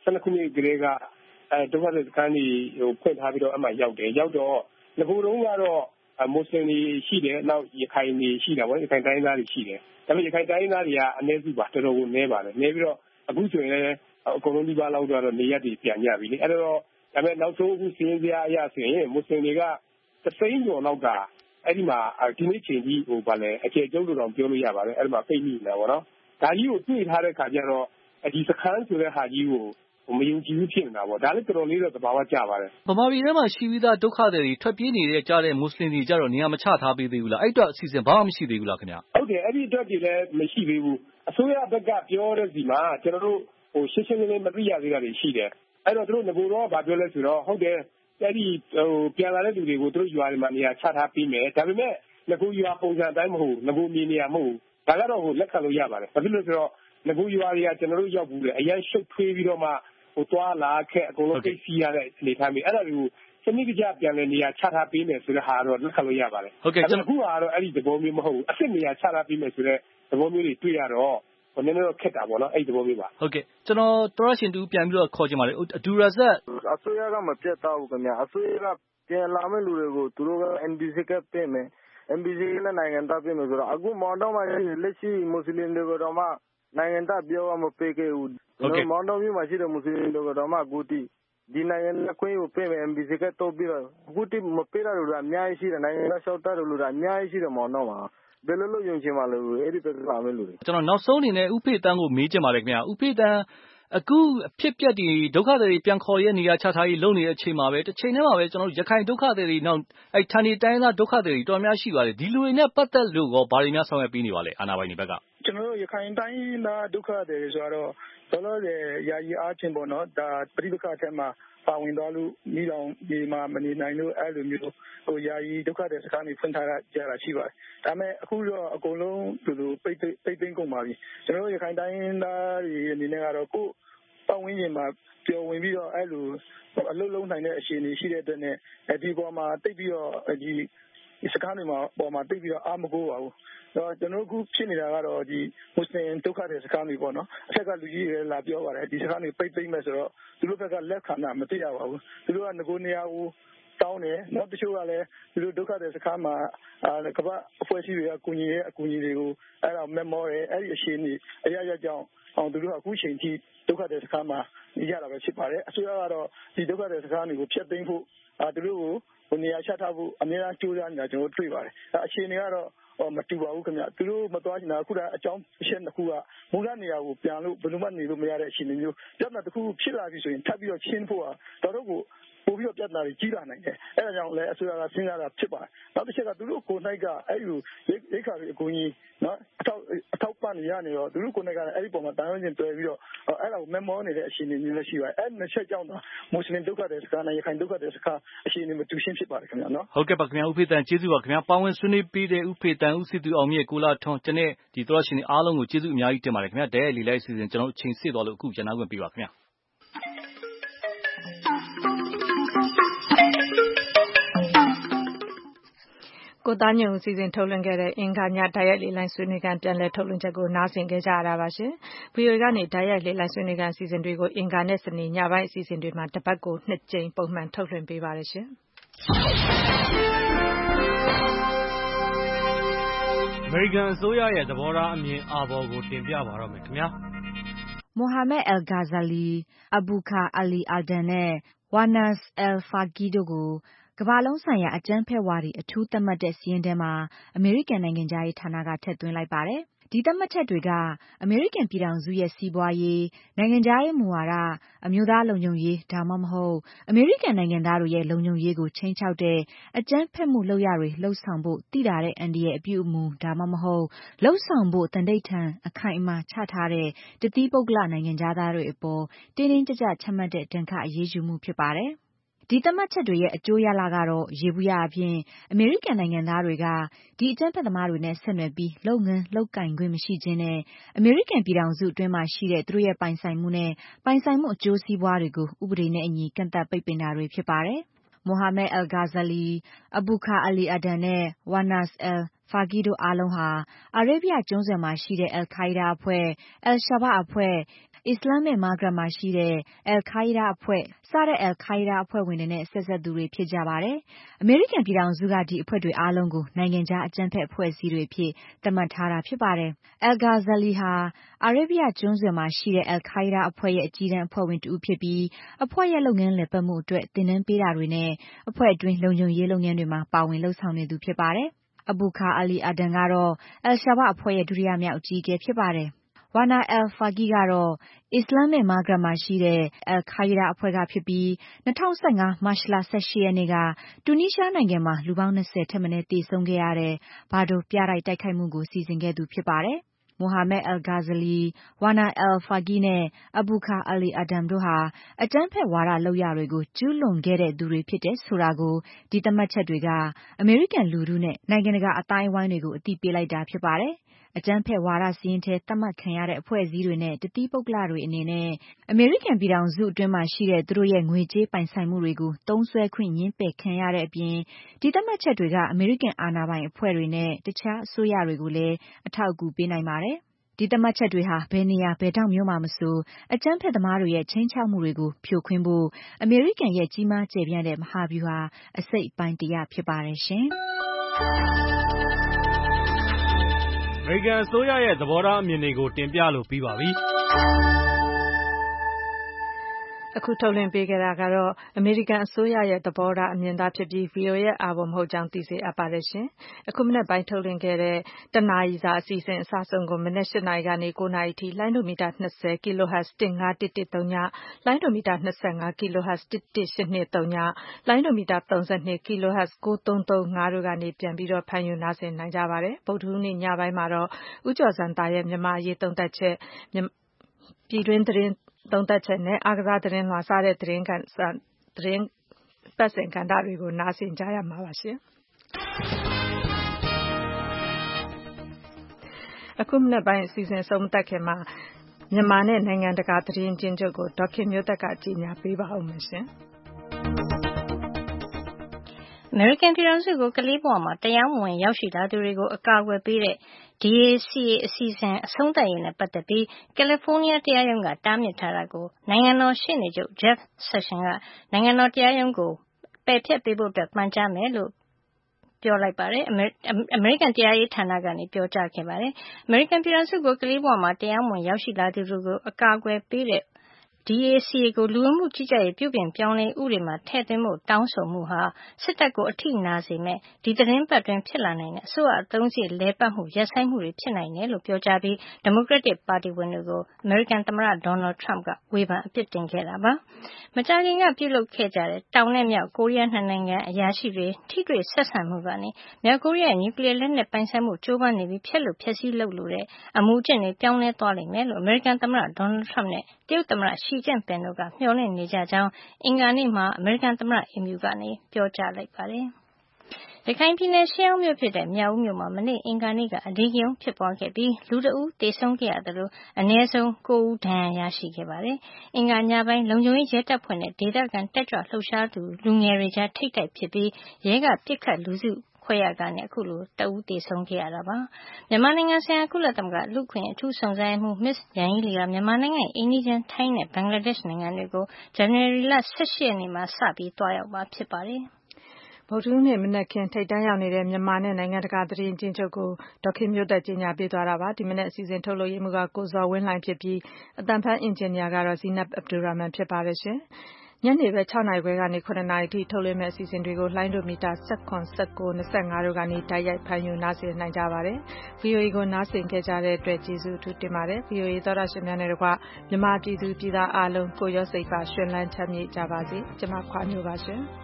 M: 12ခုနှစ်ကလေးကဒုက္ခသည်စခန်းတွေဖွင့်ထားပြီးတော့အမှရောက်တယ်ရောက်တော့ငကိုတုံးကတော့မွတ်စလင်တွေရှိတယ်နောက်ရခိုင်တွေရှိတာပေါ့ရခိုင်တိုင်းသားတွေရှိတယ်ဒါပေမဲ့ရခိုင်တိုင်းသားတွေကအနည်းစုပါတော်တော်ကိုနည်းပါတယ်နည်းပြီးတော့အခုဆိုရင်လည်းအကုန်လုံးဒီပါလောက်တော့နေရက်တွေပြန်ကြပြီလေအဲ့တော့ဒါပေမဲ့နောက်ဆုံးအခုစီးရင်စရာအရဆိုရင်မွတ်စလင်တွေက30ကျော်လောက်ကအဲ့ဒီမှာဒီနေ့ချိန်ကြီးဗာလဲအခြေကျုပ်တို့တော့ပြောလို့ရပါတယ်အဲ့ဒီမှာပိတ်မိနေတာပေါ့နော်ဒါကြီးကိုတွေ့ထားတဲ့ခါကျတော့ဒီစခန်းဆိုတဲ့ဟာကြီးကိုမယုံကြည်ဘူးဖြစ်နေတာပေါ့ဒါလည်းတော်တော်လေးတော့သဘာဝကျပါတယ်
G: ဗမာပြည်ထဲမှာရှိပြီးသားဒုက္ခသည်တွေထွက်ပြေးနေတဲ့ကြားတဲ့မွတ်စလင်တွေကြတော့နေရာမချထားပေးသေးဘူးလားအဲ့တော့အစီအစဉ်ဘာမှမရှိသေးဘူးလားခင်ဗျ
M: ဟုတ်တယ်အဲ့ဒီအတွက်တွေလည်းမရှိသေးဘူးအစိုးရဘက်ကပြောတဲ့စီမှာကျွန်တော်တို့ရှင်းရှင်းလင်းလင်းမသိရသေးတာတွေရှိတယ်အဲ့တော့သူတို့ငကိုတော့ဗာပြောလဲဆိုတော့ဟုတ်တယ်အဲ့ဒီပြန်လာတဲ့လူတွေကိုသူတို့ရွာတွေမှာနေရာချထားပေးမယ်ဒါပေမဲ့ငကိုရွာပုံစံအတိုင်းမဟုတ်ငကိုမြေနေရာမဟုတ်ဒါကတော့လက်ခံလို့ရပါတယ်ဘာဖြစ်လို့ဆိုတော့ငကိုရွာတွေကကျွန်တော်တို့ရောက်ဘူးလေအရင်ရှုပ်ထွေးပြီးတော့မှသွားလာခဲ့အကုန်လုံးသိစီရတဲ့အနေထားမျိုးအဲ့ဒါတွေကိုစနစ်တကျပြန်လည်နေရာချထားပေးမယ်ဆိုတဲ့ဟာတော့လက်ခံလို့ရပါတယ်
G: ဟုတ်ကဲ့
M: အခုကတော့အဲ့ဒီသဘောမျိုးမဟုတ်ဘူးအစ်စ်နေရာချထားပေးမယ်ဆိုတဲ့သဘောမျိုးတွေတွေ့ရတော့နည်းနည်းတော့ခက်တာပေါ့နော်အဲ့ဒီသဘောမျိုးပါ
G: ဟုတ်ကဲ့ကျွန်တော်တော်ရရှင်တူပြန်ပြီးတော့ခေါ်ချင်ပါတယ်အဒူရာဇတ်
O: အစိုးရကမပြတ်သားဘူးခင်ဗျအစိုးရကပြန်လာမယ့်လူတွေကိုသူတို့က NBC ကပေးမယ် NBC နဲ့နိုင်ငံသားပေးမယ်ဆိုတော့အခုမောင်တောမှာလက်ရှိမွတ်စလင်တွေကတော့မှနိုင်ငံသားပြောမပေးခဲ့ဘူးမောင်တောမြို့မှာရှိတဲ့မွတ်စလင်တွေကတော့မှအခုတိဒီနိုင်ငံခွင့်ကိုပေးမယ် MBC ကတော့ပြီးတော့အခုတိမပေးရလို့အများကြီးရှိတယ်နိုင်ငံသားလျှောက်တာလို့အများကြီးရှိတယ်မောင်တောမှာဘယ်လိုလုပ်ယုံချင်ပါလဲအဲ့ဒီပြဿနာမျိုးလို့
G: ကျွန်တော်နောက်ဆုံးအနေနဲ့ဥဖေတန်းကိုမေးချင်ပါတယ်ခင်ဗျာဥဖေတန်းအခုအဖြစ်ပြက်ဒီဒုက္ခသည်တွေပြန်ခေါ်ရနေရချထားရေးလုပ်နေတဲ့အချိန်မှာပဲတစ်ချိန်တည်းမှာပဲကျွန်တော်ရခိုင်ဒုက္ခသည်တွေနောက်အဲ့ဌာနေတိုင်းသားဒုက္ခသည်တွေတော်များရှိပါတယ်ဒီလူတွေနဲ့ပတ်သက်လို့ဘာတွေများဆောင်ရွက်ပေးနေပါလဲအာဏာပိုင်တွေဘက်က
H: ကျွန်တော်တို့ရခိုင်တိုင်းသားဒုက္ခသည်တွေဆိုတော့တော်တော်လေယာယီအားဖြင့်ပေါ့နော်ဒါပဋိပက္ခအထက်မှာပါဝင်သွားလို့မိလောင်ဒီမှာမနေနိုင်လို့အဲ့လိုမျိုးယာယီဒုက္ခသည်စခန်းတွေဖွင့်ထားကြတာရှိပါတယ်ဒါပေမဲ့အခုတော့အကုန်လုံးဒီလိုပိတ်သိမ်းကုန်ပါပြီကျွန်တော်တို့ရခိုင်တိုင်းသားတွေအနေနဲ့ကတော့ကိုပတ်ဝန်းကျင်မှာပျော်ဝင်ပြီးတော့အဲ့လိုအလုံးလုံးနိုင်တဲ့အခြေအနေရှိတဲ့အတွက်နဲ့ဒီပေါ်မှာတိတ်ပြီးတော့ဒီစကားတွေမှာပေါ်မှာတိတ်ပြီးတော့အားမကိုးပါဘူးကျွန်တော်အခုဖြစ်နေတာကတော့ဒီမွတ်စလင်ဒုက္ခတွေစကားတွေပေါ့နော်အထက်ကလူကြီးတွေလာပြောပါတယ်ဒီစကားတွေပိတ်သိမ်းမယ်ဆိုတော့သူတို့ဘက်ကလက်ခံတာမသိရပါဘူးသူတို့ကငကိုနေရာကိုတောင်းတယ်နောက်တချို့ကလည်းသူတို့ဒုက္ခတွေစကားမှာကမ္ဘာအဖွဲ့အစည်းတွေကကူညီတွေကိုအဲ့ဒါမက်မောတယ်အဲ့ဒီအခြေအနေအရကြောင့်သူတို့ကအခုချိန်ထိဒုက္ခတွေစကားမှာနေရတာပဲဖြစ်ပါတယ်အစိုးရကတော့ဒီဒုက္ခတွေစကားတွေကိုဖျက်သိမ်းဖို့သူတို့ကိုနေရာချထားဖို့အများအားကြိုးစားနေတာကျွန်တော်တွေ့ပါတယ်အခြေအနေကတော့မတူပါဘူးခင်ဗျသူတို့မသွားချင်တာအခုအကြောင်းအချက်တစ်ခုကမူလနေရာကိုပြန်လို့ဘယ်လိုမှနေလို့မရတဲ့အခြေအနေမျိုးပြဿနာတစ်ခုဖြစ်လာပြီဆိုရင်ထပ်ပြီးတော့ချင်းဖို့တော်တော်ကိုပို့ပြီးတော့ပြဿနာတွေကြီးလာနိုင်တယ်အဲဒါကြောင့်လည်းအစိုးရကစဉ်းစားတာဖြစ်ပါတယ်နောက်တစ်ချက်ကသူတို့ကိုယ်၌ကအဲ့ဒီရိခါတွေအကူကြီးနော်အထောက်ပံ့နေရနေတော့သူတို့ကိုယ်၌ကအဲ့ဒီပုံမှာတန်ရုံးချင်းတွေ့ပြီးတော့အဲ့ဒါကိုမက်မောနေတဲ့အခြေအနေမျိုးလည်းရှိပါတယ်အဲ့နှစ်ချက်ကြောင့်တော့မွတ်စလင်ဒုက္ခတွေစကားနဲ့ရခိုင်ဒုက္ခတွေစကားအခြေအနေမတူရှင်းဖြစ်ပါတယ်ခင်ဗျာနော်
G: ဟုတ်ကဲ့ပါခင်ဗျာဥဖေတန်ကျေးဇူးပါခင်ဗျာပါဝင်ဆွေးနွေးပေးတဲ့ဥဖေတန်ဦးစီသူအောင်မြင့်ကိုလာထွန်းကျွန်တော်ဒီသောရှင်အားလုံးကိုကျေးဇူးအများကြီးတင်ပါတယ်ခင်ဗျာတဲ့လီလိုက်အစီအစဉ်ကျွန်တော်အချိန်စေ့သွားလို့အခုရန်နာခွင့်ပေးပါခင်ဗျာ
B: ကိုသားညွန့်ဦးစီစဉ်ထုတ်လွှင့်ခဲ့တဲ့အင်္ဂါညတိုက်ရိုက်လေလံဆွေးနွေးခန်းပြန်လည်ထုတ်လွှင့်ချက်ကိုနားဆင်ကြရတာပါရှင်။ VOA ကနေတိုက်ရိုက်လေလံဆွေးနွေးခန်းအစီအစဉ်တွေကိုအင်္ဂါနဲ့စနေညပိုင်းအစီအစဉ်တွေမှာတစ်ပတ်ကို2ကြိမ်ပုံမှန်ထုတ်လွှင့်ပေးပါတယ်ရှင်။
P: အမေရိကန်အစိုးရရဲ့သဘောထားအမြင်အာဘော်ကိုတင်ပြပါတော့မယ်ခင်ဗျာ
Q: ။ Mohammed al-Ghazali, Abukar Ali Alden နဲ့ Wanas al-Faqih တို့ကိုကမ္ဘာလုံးဆိုင်ရာအကြမ်းဖက်ဝါဒီအထူးသတ်မှတ်တဲ့စီးရင်ထဲမှာအမေရိကန်နိုင်ငံသားရေးဌာနကထည့်သွင်းလိုက်ပါတယ်။ဒီသတ်မှတ်ချက်တွေကအမေရိကန်ပြည်ထောင်စုရဲ့စီးပွားရေးနိုင်ငံသားရေးမူဝါဒအမျိုးသားလုံခြုံရေးဒါမှမဟုတ်အမေရိကန်နိုင်ငံသားတို့ရဲ့လုံခြုံရေးကိုချိန်ချောက်တဲ့အကြမ်းဖက်မှုလုပ်ရတွေလှုပ်ဆောင်ဖို့တိတာတဲ့အန်ဒီရဲ့အပြုအမူဒါမှမဟုတ်လှုပ်ဆောင်ဖို့တန်တိတ်ထန်အခိုင်အမာချထားတဲ့တတိပုဂ္ဂလနိုင်ငံသားတွေအပေါ်တင်းတင်းကြပ်ကြပ်ချမှတ်တဲ့ဒဏ်ခတ်အရေးယူမှုဖြစ်ပါတယ်။ဒီသတ်မှတ်ချက်တွေရဲ့အကျိုးရလကတော့ယေဘုယျအဖြစ်အမေရိကန်နိုင်ငံသားတွေကဒီအကြမ်းဖက်သမားတွေနဲ့ဆက်နွယ်ပြီးလုပ်ငန်းလုပ်ကင်ခွင့်မရှိခြင်းနဲ့အမေရိကန်ပြည်ထောင်စုအတွင်းမှာရှိတဲ့သူတို့ရဲ့ပိုင်ဆိုင်မှုနဲ့ပိုင်ဆိုင်မှုအကျိုးစီးပွားတွေကိုဥပဒေနဲ့အညီကန့်သတ်ပိတ်ပင်တာတွေဖြစ်ပါတယ်။ Mohammed al-Ghazali, Abukar Ali Alden နဲ့ Wanas al-Faqih တို့အားလုံးဟာအာရေဗျကျွန်းဆွယ်မှာရှိတဲ့ al-Qaeda အဖွဲ့, al-Shabaab အဖွဲ့, အစ္စလာမစ်မာဂရက်မှာရှိတဲ့ Al-Qaeda အဖွဲ့စတဲ့ Al-Qaeda အဖွဲ့ဝင်တွေနဲ့ဆက်စပ်သူတွေဖြစ်ကြပါတယ်။အမေရိကန်ပြည်ထောင်စုကဒီအဖွဲ့တွေအားလုံးကိုနိုင်ငံခြားအကြမ်းဖက်အဖွဲ့အစည်းတွေဖြစ်သတ်မှတ်ထားတာဖြစ်ပါတယ်။ Al-Ghazali ဟာအာရေဗျကျွန်းဆွယ်မှာရှိတဲ့ Al-Qaeda အဖွဲ့ရဲ့အကြီးတန်းအဖွဲ့ဝင်တဦးဖြစ်ပြီးအဖွဲ့ရဲ့လုပ်ငန်းလည်ပတ်မှုအတွက်သင်တန်းပေးတာတွေနဲ့အဖွဲ့အတွင်းလုံခြုံရေးလုပ်ငန်းတွေမှာပါဝင်လှုပ်ဆောင်နေသူဖြစ်ပါတယ်။ Abu Bakr Ali Aden ကတော့ Al-Shabaab အဖွဲ့ရဲ့ဒုတိယမြောက်အကြီးအကဲဖြစ်ပါတယ်။ Wana al-Faqi ကတော့အစ္စလာမစ်မာဂရက်မှာရှိတဲ့ Al-Qaeda အဖွဲ့ကဖြစ်ပြီး2015မတ်လ18ရက်နေ့ကတူနီးရှားနိုင်ငံမှာလူပေါင်း20ထက်မနည်းသေဆုံးခဲ့ရတဲ့ဘာဒိုပြတိုက်တိုက်ခိုက်မှုကိုစီစဉ်ခဲ့သူဖြစ်ပါတယ်။ Mohammed al-Ghazali, Wana al-Faqi နဲ့ Abu Bakr Ali Aden တို့ဟာအကြမ်းဖက်ဝါဒလုပ်ရာတွေကိုကျူးလွန်ခဲ့တဲ့သူတွေဖြစ်တယ်ဆိုတာကိုဒီသတ်မှတ်ချက်တွေကအမေရိကန်လူထုနဲ့နိုင်ငံတကာအသိုင်းအဝိုင်းတွေကိုအသိပေးလိုက်တာဖြစ်ပါတယ်။အကြမ်းဖက်ဝါဒစည်းရင်းထဲသတ်မှတ်ခံရတဲ့အဖွဲ့အစည်းတွေနဲ့တသီးပုဂ္ဂလတွေအနေနဲ့အမေရိကန်ပြည်ထောင်စုအတွင်းမှာရှိတဲ့သူတို့ရဲ့ငွေကြေးပိုင်ဆိုင်မှုတွေကိုသုံးစွဲခွင့်ငြင်းပယ်ခံရတဲ့အပြင်ဒီသတ်မှတ်ချက်တွေကအမေရိကန်အာဏာပိုင်အဖွဲ့တွေနဲ့တခြားအစိုးရတွေကိုလည်းအထောက်အကူပေးနိုင်ပါတယ်။ဒီသတ်မှတ်ချက်တွေဟာဘယ်နေရာဘယ်တော့မျိုးမှာမဆိုအကြမ်းဖက်သမားတွေရဲ့ချိန်ချောက်မှုတွေကိုဖြိုခွင်းဖို့အမေရိကန်ရဲ့ကြီးမားကျယ်ပြန့်တဲ့မဟာဗျူဟာအစိတ်အပိုင်းတစ်ရပ်ဖြစ်ပါတယ်ရှင်။
P: အမေရိကန်အစိုးရရဲ့သဘောထားအမြင်တွေကိုတင်ပြလို့ပြီးပါပြီ။
B: အခုထုတ်လွှင့်ပေးခဲ့တာကတော့အမေရိကန်အစိုးရရဲ့သဘောထားအမြင်သာဖြစ်ပြီး VOA ရဲ့အာဘော်မဟုတ်ကြောင်းသိစေအပ်ပါတယ်ရှင်။အခုမနက်ပိုင်းထုတ်လွှင့်ခဲ့တဲ့တနာရီစာအစီအစဉ်အစဆုံးကိုမနက်၈နာရီကနေ9နာရီထိလိုင်းဒိုမီတာ20 kHz 15113ညလိုင်းဒိုမီတာ25 kHz 11823ညလိုင်းဒိုမီတာ32 kHz 9335တို့ကနေပြန်ပြီးတော့ဖမ်းယူနားဆင်နိုင်ကြပါတယ်။ဗုဒ္ဓဟူးနေ့ညပိုင်းမှာတော့ဦးကျော်စံသားရဲ့မြန်မာအရေးသုံးသပ်ချက်ပြည်တွင်းသတင်းသုံးသပ်ချက်နဲ့အားကစားသတင်းလွှာစတဲ့သတင်းပတ်စဉ်ကဏ္ဍတွေကိုနားဆင်ကြရမှာပါရှင်။အခုမနက်ပိုင်းအစီအစဉ်ဆုံးမသက်ခင်မှာမြန်မာနဲ့နိုင်ငံတကာသတင်းချင်းချုပ်ကိုဒေါက်ခင်မျိုးသက်ကကြီးညာပေးပါဦးမယ်ရှင်။
C: အမေရိကန်ပြည်ထောင်စုကိုကလေးဘဝမှာတရားမဝင်ရောက်ရှိလာသူတွေကိုအကာအကွယ်ပေးတဲ့ DACA အစီအစဉ်အဆုံးသတ်ရေးနဲ့ပတ်သက်ပြီးကယ်လီဖိုးနီးယားတရားရုံးကတားမြစ်ထားတာကိုနိုင်ငံတော်ရှေ့နေချုပ် Jeff Sessions ကနိုင်ငံတော်တရားရုံးကိုပယ်ဖျက်ပေးဖို့ပန်ကြားမယ်လို့ပြောလိုက်ပါတယ်။အမေရိကန်တရားရေးဌာနကနေပြောကြားခဲ့ပါတယ်။အမေရိကန်ပြည်ထောင်စုကိုကလေးဘဝမှာတရားမဝင်ရောက်ရှိလာသူတွေကိုအကာအကွယ်ပေးတဲ့DACA ကိုလူဝင်မှုကြီးကြပ်ရေးပြုပြင်ပြောင်းလဲဥပဒေမှာထည့်သွင်းဖို့တောင်းဆိုမှုဟာစစ်တပ်ကိုအထိနာစေမဲ့ဒီသတင်းပတ်တွင်ဖြစ်လာနိုင်တဲ့အစိုးရအသုံးစရိတ်လဲပတ်မှုရပ်ဆိုင်းမှုတွေဖြစ်နိုင်တယ်လို့ပြောကြားပြီးဒီမိုကရက်တစ်ပါတီဝင်တွေကိုအမေရိကန်သမ္မတဒေါ်နယ်ထရမ့်ကဝေဖန်အပြစ်တင်ခဲ့တာပါ။မကြာခင်ကပြုလုပ်ခဲ့ကြတဲ့တောင်နဲ့မြောက်ကိုရီးယားနှစ်နိုင်ငံအရာရှိတွေထိတွေ့ဆက်ဆံမှုကနေမြောက်ကိုရီးယားနျူကလ িয়ার လက်နက်ပိုင်ဆိုင်မှုကြိုးပမ်းနေပြီးဖျက်လို့ဖျက်ဆီးလုပ်လို့တဲ့အမူအကျင့်တွေပြောင်းလဲသွားလိမ့်မယ်လို့အမေရိကန်သမ္မတဒေါ်နယ်ထရမ့်နဲ့တရုတ်သမ္မတရှီကျင့်ပင်တို့ကမျှော်လင့်နေကြကြောင်းအင်္ဂါနေ့မှာအမေရိကန်သမ္မတအိမ်ဖြူကနေပြောကြားလိုက်ပါတယ်။ရခိုင်ပြည်နယ်ရှမ်းအောင်မြို့ဖြစ်တဲ့မြောက်ဦးမြို့မှာမနေ့အင်္ဂါနေ့ကအဓိကရုဏ်းဖြစ်ပွားခဲ့ပြီးလူတဦးသေဆုံးခဲ့ရသလိုအနည်းဆုံး9ဦးဒဏ်ရာရရှိခဲ့ပါတယ်။အင်္ဂါညပိုင်းလုံခြုံရေးရဲတပ်ဖွဲ့နဲ့ဒေသခံတက်ကြွလှုပ်ရှားသူလူငယ်တွေကြားထိပ်တိုက်ဖြစ်ပြီးရဲကပစ်ခတ်လူစုခွဲရကနေအခုလိုတဦးသေဆုံးခဲ့ရတာပါ။မြန်မာနိုင်ငံဆိုင်ရာကုလသမဂ္ဂလူ့အခွင့်အရေးအထူးစုံစမ်းရေးမှူး Ms. Yanghee Lee ကမြန်မာနိုင်ငံအိမ်နီးချင်းထိုင်းနဲ့ဘင်္ဂလားဒေ့ရှ်နိုင်ငံတွေကိုဇန်နဝါရီလ18ရက်နေ့မှာစပြီးသွားရောက်မှာဖြစ်ပါတယ်
B: ။ဗုဒ္ဓဟူးနေ့မနက်ခင်းထိပ်တန်းရောက်နေတဲ့မြန်မာနဲ့နိုင်ငံတကာသတင်းချင်းချုပ်ကိုဒေါက်ခင်မျိုးသက်ကြီးညာပေးသွားတာပါဒီမနေ့အစီအစဉ်ထုတ်လုပ်ရေးမှူးကကိုဇော်ဝင်းလှိုင်ဖြစ်ပြီးအတန်ဖန်အင်ဂျင်နီယာကတော့ဇီနပ်အဗ်ဒူရာမန်ဖြစ်ပါတယ်ရှင်ညနေပဲ6နာရီခွဲကနေ9နာရီထိထုတ်လွှင့်မဲ့အစီအစဉ်တွေကိုလိုင်းဒိုမီတာ19 19 25တို့ကနေတိုက်ရိုက်ဖမ်းယူနားဆင်နိုင်ကြပါတယ်။ VOA ကိုနားဆင်ခဲ့ကြတဲ့အတွက်ကျေးဇူးအထူးတင်ပါတယ်။ VOA သောတာရှင်များနဲ့တကွမြန်မာပြည်သူပြည်သားအားလုံးကိုရောစိတ်ပါရှင်လန်းချမ်းမြေ့ကြပါစေ။ကျွန်မခွာမျိုးပါရှင်။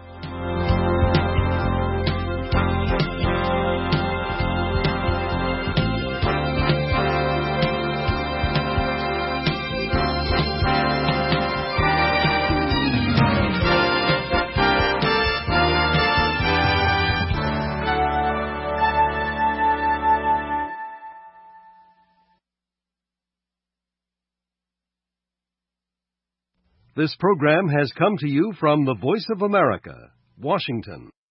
R: This program has come to you from the Voice of America, Washington.